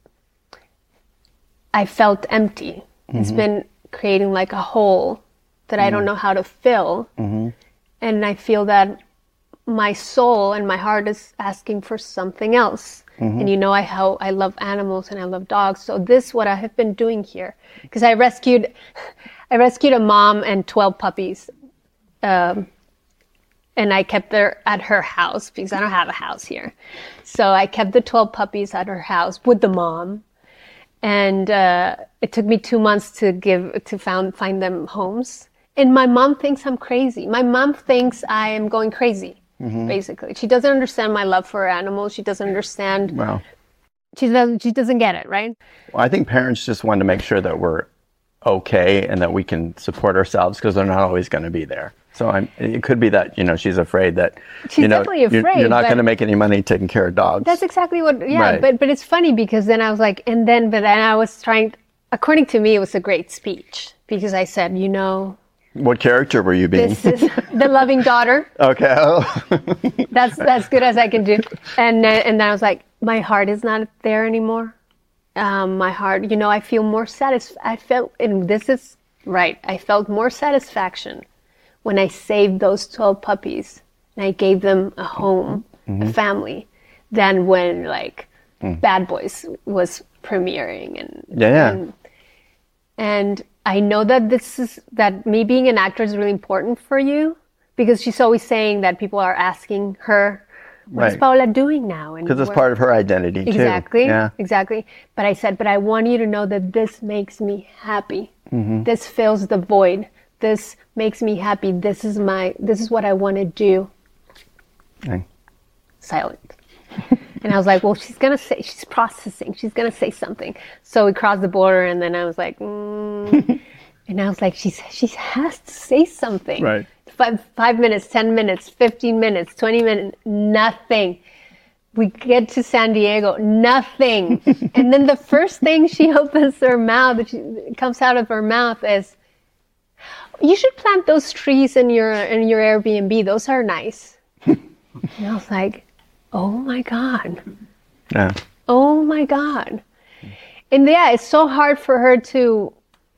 I felt empty. Mm-hmm. It's been creating like a hole that mm-hmm. I don't know how to fill. Mm-hmm. And I feel that my soul and my heart is asking for something else. Mm-hmm. And you know I how I love animals and I love dogs. So this is what I have been doing here. Because I rescued I rescued a mom and twelve puppies. Um, and I kept them at her house because I don't have a house here. So I kept the twelve puppies at her house with the mom. And uh, it took me two months to give to found, find them homes. And my mom thinks I'm crazy. My mom thinks I am going crazy, mm-hmm. basically. She doesn't understand my love for animals. She doesn't understand. Wow. She doesn't, she doesn't get it, right? Well, I think parents just want to make sure that we're okay and that we can support ourselves because they're not always going to be there. So I'm, it could be that, you know, she's afraid that, she's you know, definitely afraid, you're, you're not going to make any money taking care of dogs. That's exactly what, yeah, right. but but it's funny because then I was like, and then, but then I was trying, according to me, it was a great speech because I said, you know. What character were you being? This is the loving daughter. Okay. that's that's good as I can do. And, uh, and then I was like, my heart is not there anymore. Um, my heart, you know, I feel more satisfied. I felt, and this is right, I felt more satisfaction when I saved those twelve puppies and I gave them a home, mm-hmm. a family, than when like mm. Bad Boys was premiering and yeah, yeah. And, and I know that this is that me being an actor is really important for you because she's always saying that people are asking her, what's right. Paola doing now? Because it's part of her identity too. Exactly, yeah. exactly. But I said, but I want you to know that this makes me happy. Mm-hmm. This fills the void. This makes me happy. This is my, this is what I want to do. Okay. Silent. And I was like, well, she's going to say, she's processing. She's going to say something. So we crossed the border and then I was like, mm. And I was like, she's, she has to say something. Right. Five, five minutes, ten minutes, fifteen minutes, twenty minutes, nothing. We get to San Diego, nothing. And then the first thing she opens her mouth, she, comes out of her mouth is, you should plant those trees in your in your Airbnb. Those are nice. And I was like, oh my God. Yeah. Oh my God. And yeah, it's so hard for her to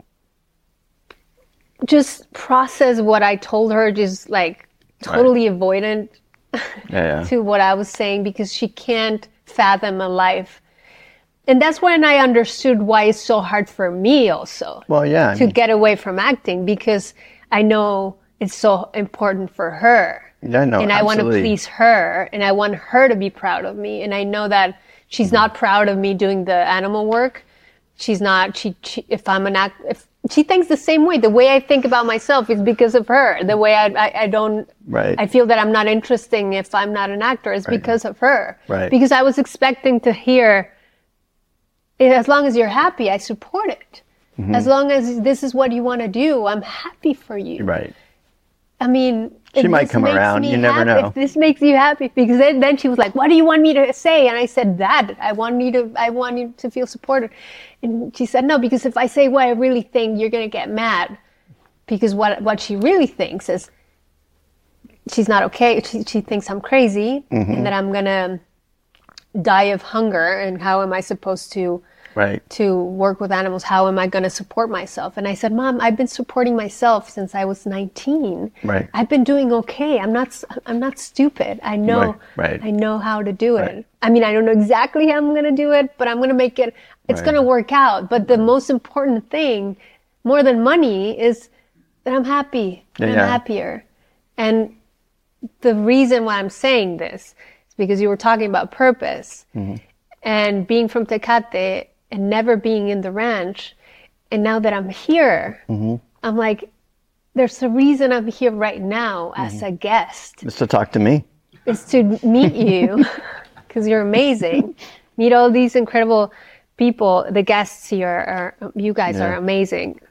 just process what I told her, just like totally right. avoidant yeah, yeah. to what I was saying because she can't fathom a life. And that's when I understood why it's so hard for me also well, yeah, I to mean, get away from acting because I know it's so important for her. Yeah, no, and I absolutely. want to please her and I want her to be proud of me. And I know that she's mm-hmm. not proud of me doing the animal work. She's not, she, she if I'm an act, if she thinks the same way, the way I think about myself is because of her. The way I, I, I don't, right. I feel that I'm not interesting if I'm not an actor is right. because of her. Right. Because I was expecting to hear, as long as you're happy, I support it. Mm-hmm. As long as this is what you want to do, I'm happy for you. Right. I mean, She if might this come makes around. me You never happy, know. If this makes you happy, because then, then she was like, "What do you want me to say?" And I said, "That I want you to, I want you to feel supported." And she said, "No, because if I say what I really think, you're gonna get mad." Because what what she really thinks is she's not okay. She she thinks I'm crazy mm-hmm. and that I'm gonna die of hunger. And how am I supposed to? Right. To work with animals, how am I going to support myself? And I said, Mom, I've been supporting myself since I was nineteen. Right. I've been doing okay. I'm not. I'm not stupid. I know. Right. Right. I know how to do it. Right. I mean, I don't know exactly how I'm going to do it, but I'm going to make it. It's right. going to work out. But the most important thing, more than money, is that I'm happy. Yeah, I'm yeah. happier. And the reason why I'm saying this is because you were talking about purpose mm-hmm. and being from Tecate. And never being in the ranch. And now that I'm here, mm-hmm. I'm like, there's a reason I'm here right now as mm-hmm. a guest. Just to talk to me. It's to meet you, because you're amazing. Meet all these incredible people. The guests here, are, you guys yeah. are amazing.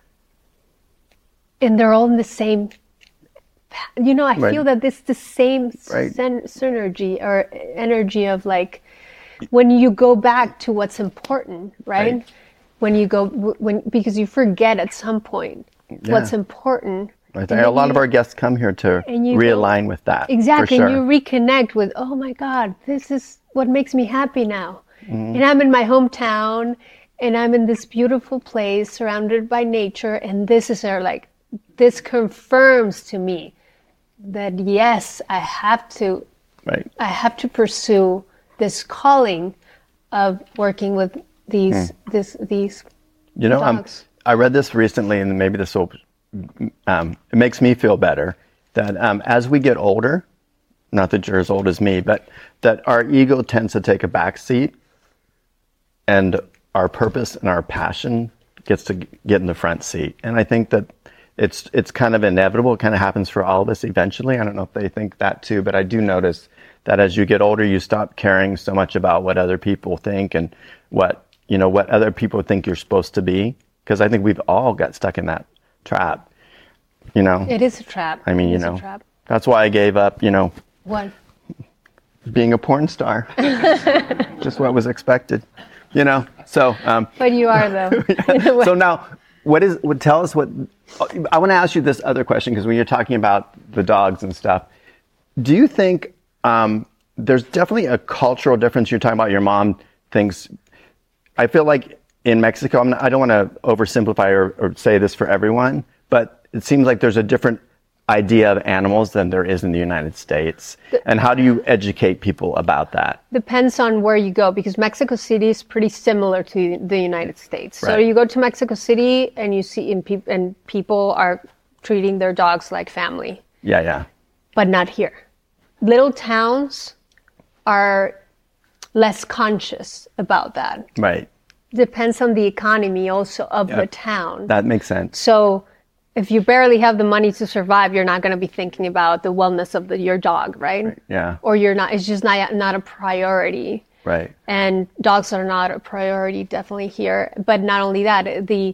And they're all in the same, you know, I right. feel that it's the same right. sen- synergy or energy of like, when you go back to what's important, right? right? When you go, when because you forget at some point yeah. what's important. Right. A lot you, of our guests come here to realign go, with that. Exactly. For sure. And you reconnect with, oh my God, this is what makes me happy now. Mm-hmm. And I'm in my hometown and I'm in this beautiful place surrounded by nature. And this is our, like, this confirms to me that yes, I have to, right. I have to pursue this calling of working with these mm. this these you know dogs. Um, I read this recently, and maybe this will um, it makes me feel better that um, as we get older, not that you're as old as me, but that our ego tends to take a back seat, and our purpose and our passion gets to get in the front seat. And I think that it's it's kind of inevitable. It kind of happens for all of us eventually. I don't know if they think that too, but I do notice that as you get older, you stop caring so much about what other people think and what, you know, what other people think you're supposed to be. Because I think we've all got stuck in that trap, you know. It is a trap. I mean, it you is know, a trap. That's why I gave up, you know. What? Being a porn star. Just what was expected, you know. So. Um, but you are, though. yeah. So now, what is, would tell us what, I want to ask you this other question, because when you're talking about the dogs and stuff, do you think, Um, there's definitely a cultural difference. You're talking about your mom thinks, I feel like in Mexico, I'm not, I don't want to oversimplify or, or say this for everyone, but it seems like there's a different idea of animals than there is in the United States. And how do you educate people about that? Depends on where you go, because Mexico City is pretty similar to the United States. Right. So you go to Mexico City and you see, in pe- and people are treating their dogs like family. Yeah, yeah. But not here. Little towns are less conscious about that. Right. Depends on the economy also of yep. the town. That makes sense. So if you barely have the money to survive, you're not going to be thinking about the wellness of the, your dog, right? right? Yeah. Or you're not, it's just not, not a priority. Right. And dogs are not a priority definitely here. But not only that, the,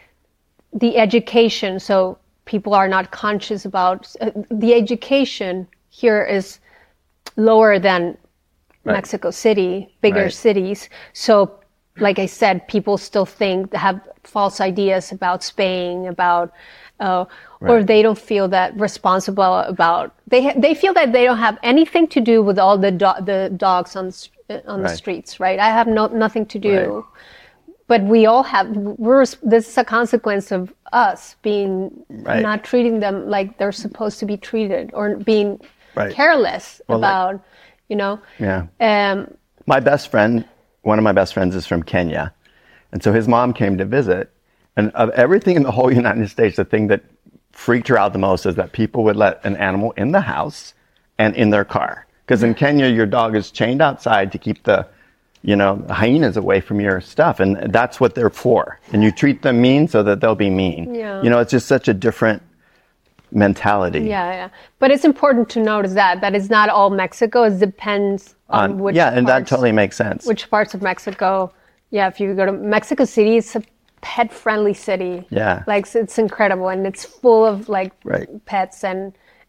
the education, so people are not conscious about, uh, the education here is lower than right. Mexico City, bigger right. cities. So, like I said, people still think, have false ideas about spaying, about, uh, right. or they don't feel that responsible about, they ha- they feel that they don't have anything to do with all the do- the dogs on on right. the streets, right? I have no nothing to do. Right. But we all have, we're, this is a consequence of us being, right. not treating them like they're supposed to be treated, or being right. careless well, about, like, you know. Yeah. Um, my best friend, one of my best friends is from Kenya. And so his mom came to visit. And of everything in the whole United States, the thing that freaked her out the most is that people would let an animal in the house and in their car. Because in Kenya, your dog is chained outside to keep the, you know, hyenas away from your stuff. And that's what they're for. And you treat them mean so that they'll be mean. Yeah. You know, it's just such a different mentality. Yeah, yeah. But it's important to notice that, that it's not all Mexico. It depends on, on which Yeah, and parts, that totally makes sense. Which parts of Mexico. Yeah, if you go to Mexico City, it's a pet-friendly city. Yeah. Like, it's incredible. And it's full of, like, right. pets. And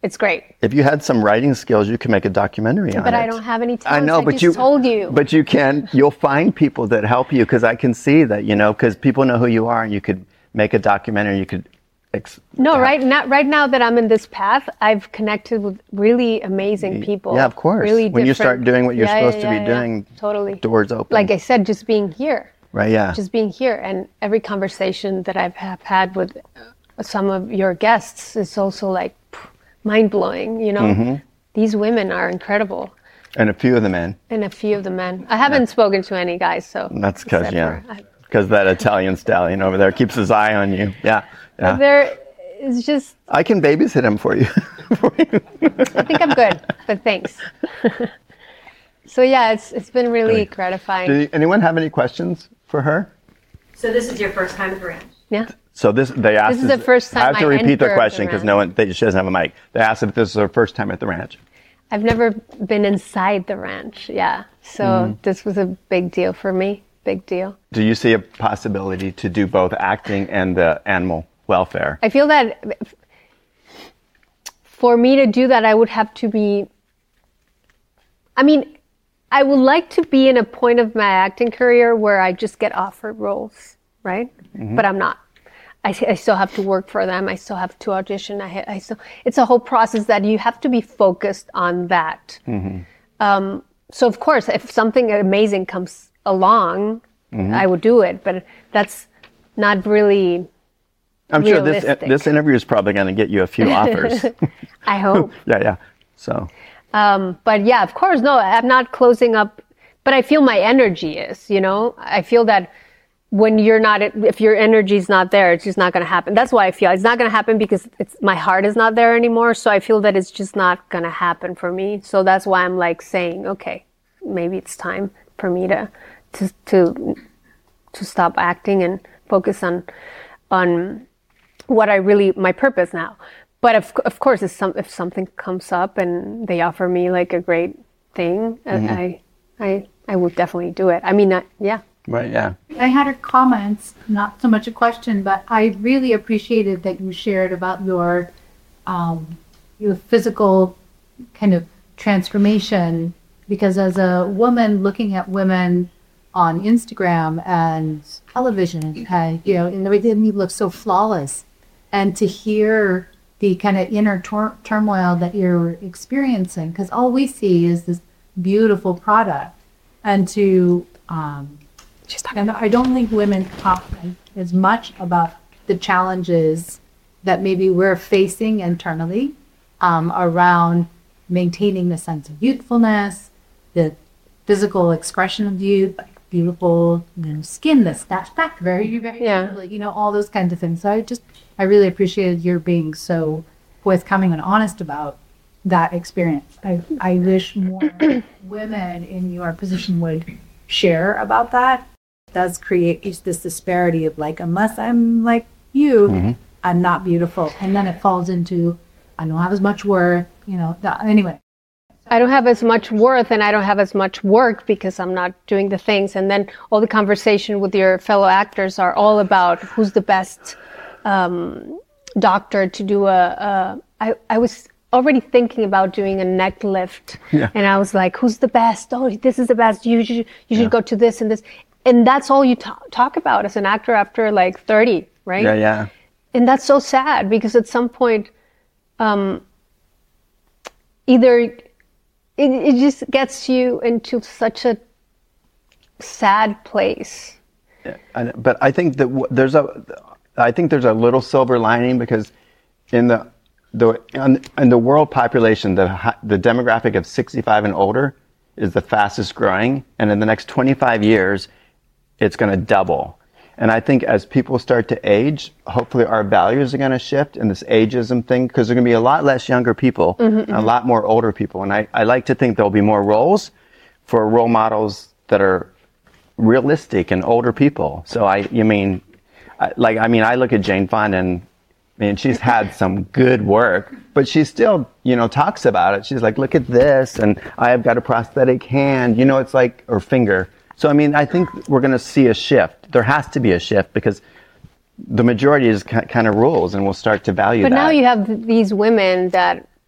it's great. If you had some writing skills, you could make a documentary on it. But I don't have any talents. I know, I but just you told you. But you can. You'll find people that help you because I can see that, you know, because people know who you are, and you could make a documentary. You could. Ex- no, have, right now, right now that I'm in this path, I've connected with really amazing people. Yeah, of course. Really when you different. start doing what you're yeah, supposed yeah, to yeah, be yeah. doing, totally. Doors open. Like I said, just being here. Right. Yeah. Just being here, and every conversation that I've have had with some of your guests is also like mind blowing. You know, mm-hmm. These women are incredible. And a few of the men. And a few of the men. I haven't yeah. spoken to any guys, so. That's because, yeah. Because that Italian stallion over there keeps his eye on you. Yeah. yeah. There is just. I can babysit him for you. for you. I think I'm good, but thanks. So, yeah, it's it's been really right. gratifying. Did anyone have any questions for her? So, this is your first time at the ranch? Yeah. So this they asked. This is the first time I have to I repeat the question because the no one. They, she doesn't have a mic. They asked if this is her first time at the ranch. I've never been inside the ranch. Yeah, so mm. this was a big deal for me. Big deal. Do you see a possibility to do both acting and the animal welfare? I feel that for me to do that, I would have to be. I mean, I would like to be in a point of my acting career where I just get offered roles, right? Mm-hmm. But I'm not. I, I still have to work for them. I still have to audition. I, I still, it's a whole process that you have to be focused on that. Mm-hmm. Um, so of course, if something amazing comes along, mm-hmm. I would do it. But that's not really. I'm realistic. sure this this interview is probably going to get you a few offers. I hope. yeah, yeah. So. Um, but yeah, of course, no. I'm not closing up. But I feel my energy is. You know, I feel that. When you're not, if your energy's not there, it's just not going to happen. That's why I feel it's not going to happen because it's my heart is not there anymore. So I feel that it's just not going to happen for me. So that's why I'm like saying, okay, maybe it's time for me to, to, to, to stop acting and focus on, on what I really, my purpose now. But of, of course, if some, if something comes up and they offer me like a great thing, mm-hmm. I, I, I would definitely do it. I mean, I, yeah. Right, yeah. I had her comments, not so much a question, but I really appreciated that you shared about your um, your physical kind of transformation, because as a woman looking at women on Instagram and television, uh, you know, and everything looks so flawless, and to hear the kind of inner tor- turmoil that you're experiencing, because all we see is this beautiful product, and to um, And I don't think women talk as much about the challenges that maybe we're facing internally um, around maintaining the sense of youthfulness, the physical expression of youth, like beautiful, you know, skin that's snatched back very, very, yeah. you know, all those kinds of things. So I just, I really appreciated your being so forthcoming and honest about that experience. I, I wish more women in your position would share about that. Does create this disparity of like, unless I'm like you, mm-hmm. I'm not beautiful. And then it falls into, I don't have as much worth, you know, that, anyway. I don't have as much worth and I don't have as much work because I'm not doing the things. And then all the conversation with your fellow actors are all about who's the best um, doctor to do a, a I, I was already thinking about doing a neck lift. Yeah. And I was like, who's the best? Oh, this is the best. You should, you should yeah. go to this and this. And that's all you t- talk about as an actor after like thirty, right? Yeah, yeah. And that's so sad because at some point, um, either it, it just gets you into such a sad place. Yeah, and, but I think that w- there's a, I think there's a little silver lining because in the, the in the world population, the the demographic of sixty-five and older is the fastest growing, and in the next twenty-five years. It's going to double. And I think as people start to age, hopefully our values are going to shift in this ageism thing, because there are going to be a lot less younger people mm-hmm, and mm-hmm. a lot more older people. And I, I like to think there'll be more roles for role models that are realistic and older people. So I, you mean, I, like, I mean, I look at Jane Fonda and I mean, she's had some good work, but she still, you know, talks about it. She's like, look at this. And I have got a prosthetic hand, you know, it's like, or finger. So, I mean, I think we're going to see a shift. There has to be a shift because the majority is kind of rules and we'll start to value but that. But now you have these women that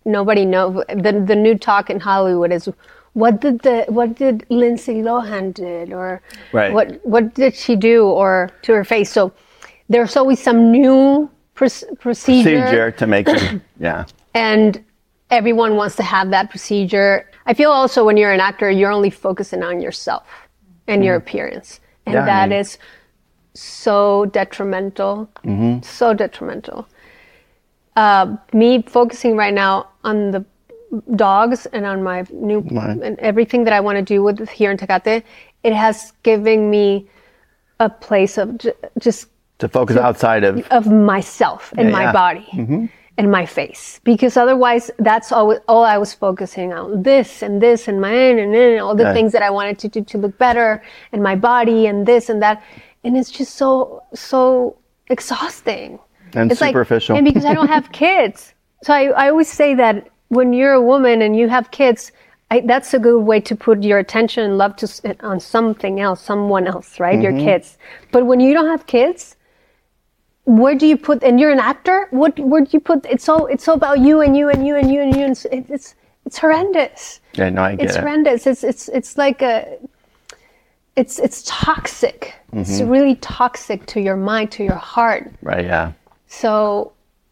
nobody know. The the new talk in Hollywood is, what did the what did Lindsay Lohan did, or right. what what did she do, or to her face? So there's always some new pr- procedure. Procedure to make it, yeah. And everyone wants to have that procedure. I feel also when you're an actor, you're only focusing on yourself and mm. your appearance, and yeah, that I mean, is so detrimental, mm-hmm. so detrimental. Uh, me focusing right now on the dogs and on my new right. and everything that I want to do with here in Tecate, it has given me a place of j- just to focus to, outside of of myself and yeah, my yeah. body mm-hmm. and my face, because otherwise that's all all I was focusing on, this and this and my and, and, and all the yeah. things that I wanted to do to look better, and my body and this and that. And it's just so, so exhausting. And it's superficial. Like, and because I don't have kids. So I, I always say that when you're a woman and you have kids, I, that's a good way to put your attention and love to on something else, someone else, right? Mm-hmm. Your kids. But when you don't have kids, where do you put, and you're an actor, what, where do you put, it's all, it's all about you and you and you and you and you. And it's, it's, it's horrendous. Yeah, no, I get it's it. It's horrendous. It's, it's, it's like a, It's it's toxic. Mm-hmm. It's really toxic to your mind, to your heart. Right, yeah. So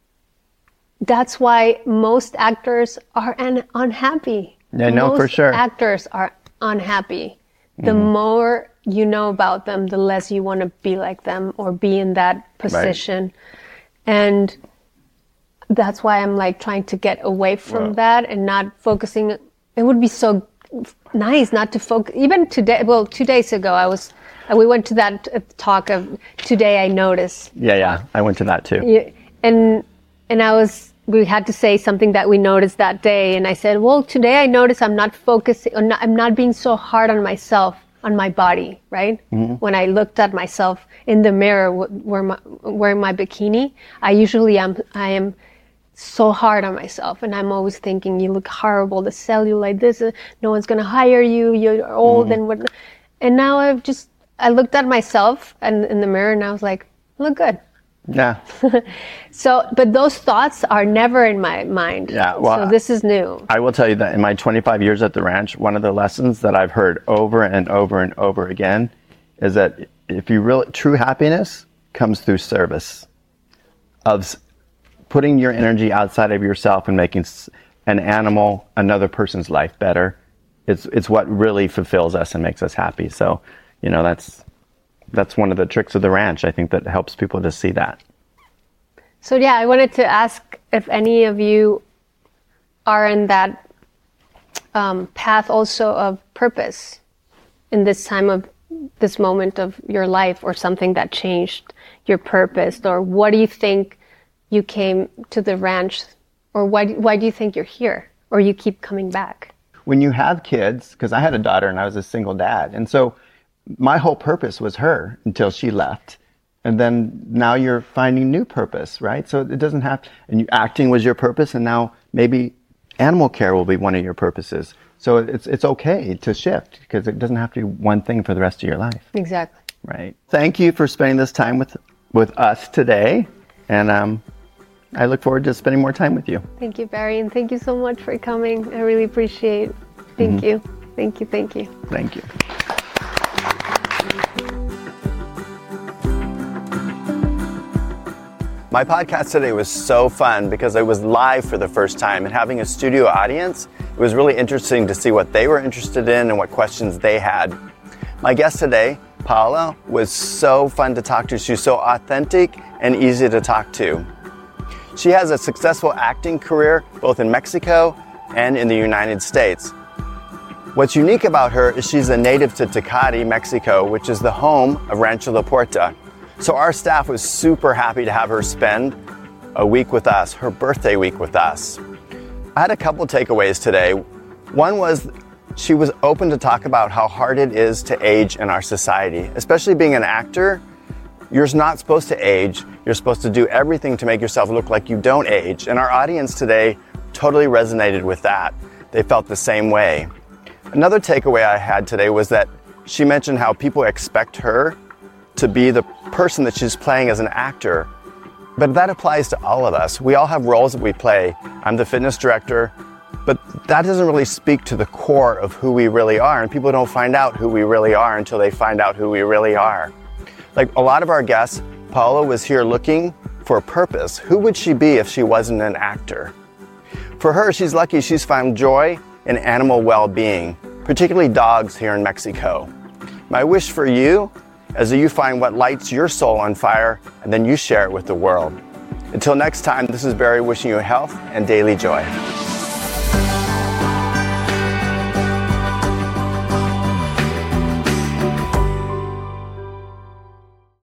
that's why most actors are un- unhappy. Yeah, no, most for sure. Actors are unhappy. The mm-hmm. more you know about them, the less you want to be like them or be in that position. Right. And that's why I'm like trying to get away from wow. that and not focusing. It would be so nice not to focus. Even today, well, two days ago, I was, uh, we went to that uh, talk of Today I Notice. Yeah, yeah, I went to that too. Yeah, and and I was, we had to say something that we noticed that day, and I said, well, today I noticed I'm not focusing, on, I'm not being so hard on myself, on my body, right? Mm-hmm. When I looked at myself in the mirror, wearing my, wearing my bikini, I usually am, I am. so hard on myself, and I'm always thinking, you look horrible, the cellulite, this, uh, no one's gonna hire you, you're old, mm-hmm. and what. And now I've just, I looked at myself and in the mirror, and I was like, I look good. Yeah. So, but those thoughts are never in my mind. Yeah. Well, so this is new. I will tell you that in my twenty-five years at the ranch, one of the lessons that I've heard over and over and over again is that if you really, true happiness comes through service of putting your energy outside of yourself and making an animal, another person's life better. It's it's what really fulfills us and makes us happy. So, you know, that's that's one of the tricks of the ranch. I think that helps people to see that. So yeah, I wanted to ask if any of you are in that um, path also of purpose in this time of this moment of your life, or something that changed your purpose, or what do you think you came to the ranch, or why why do you think you're here, or you keep coming back? When you have kids, because I had a daughter and I was a single dad, and so my whole purpose was her until she left, and then now you're finding new purpose, right? So it doesn't have, and you, acting was your purpose, and now maybe animal care will be one of your purposes. So it's it's okay to shift, because it doesn't have to be one thing for the rest of your life. Exactly. Right. Thank you for spending this time with with us today, and um. I look forward to spending more time with you. Thank you, Barry, and thank you so much for coming. I really appreciate it. Thank mm-hmm. you. Thank you, thank you. Thank you. My podcast today was so fun because I was live for the first time, and having a studio audience, it was really interesting to see what they were interested in and what questions they had. My guest today, Paula, was so fun to talk to. She's so authentic and easy to talk to. She has a successful acting career both in Mexico and in the United States. What's unique about her is she's a native to Tecate, Mexico, which is the home of Rancho La Puerta. So our staff was super happy to have her spend a week with us, her birthday week with us. I had a couple takeaways today. One was she was open to talk about how hard it is to age in our society, especially being an actor. You're not supposed to age. You're supposed to do everything to make yourself look like you don't age. And our audience today totally resonated with that. They felt the same way. Another takeaway I had today was that she mentioned how people expect her to be the person that she's playing as an actor. But that applies to all of us. We all have roles that we play. I'm the fitness director, but that doesn't really speak to the core of who we really are, and people don't find out who we really are until they find out who we really are. Like a lot of our guests, Paula was here looking for a purpose. Who would she be if she wasn't an actor? For her, she's lucky she's found joy in animal well-being, particularly dogs here in Mexico. My wish for you is that you find what lights your soul on fire and then you share it with the world. Until next time, this is Barry wishing you health and daily joy.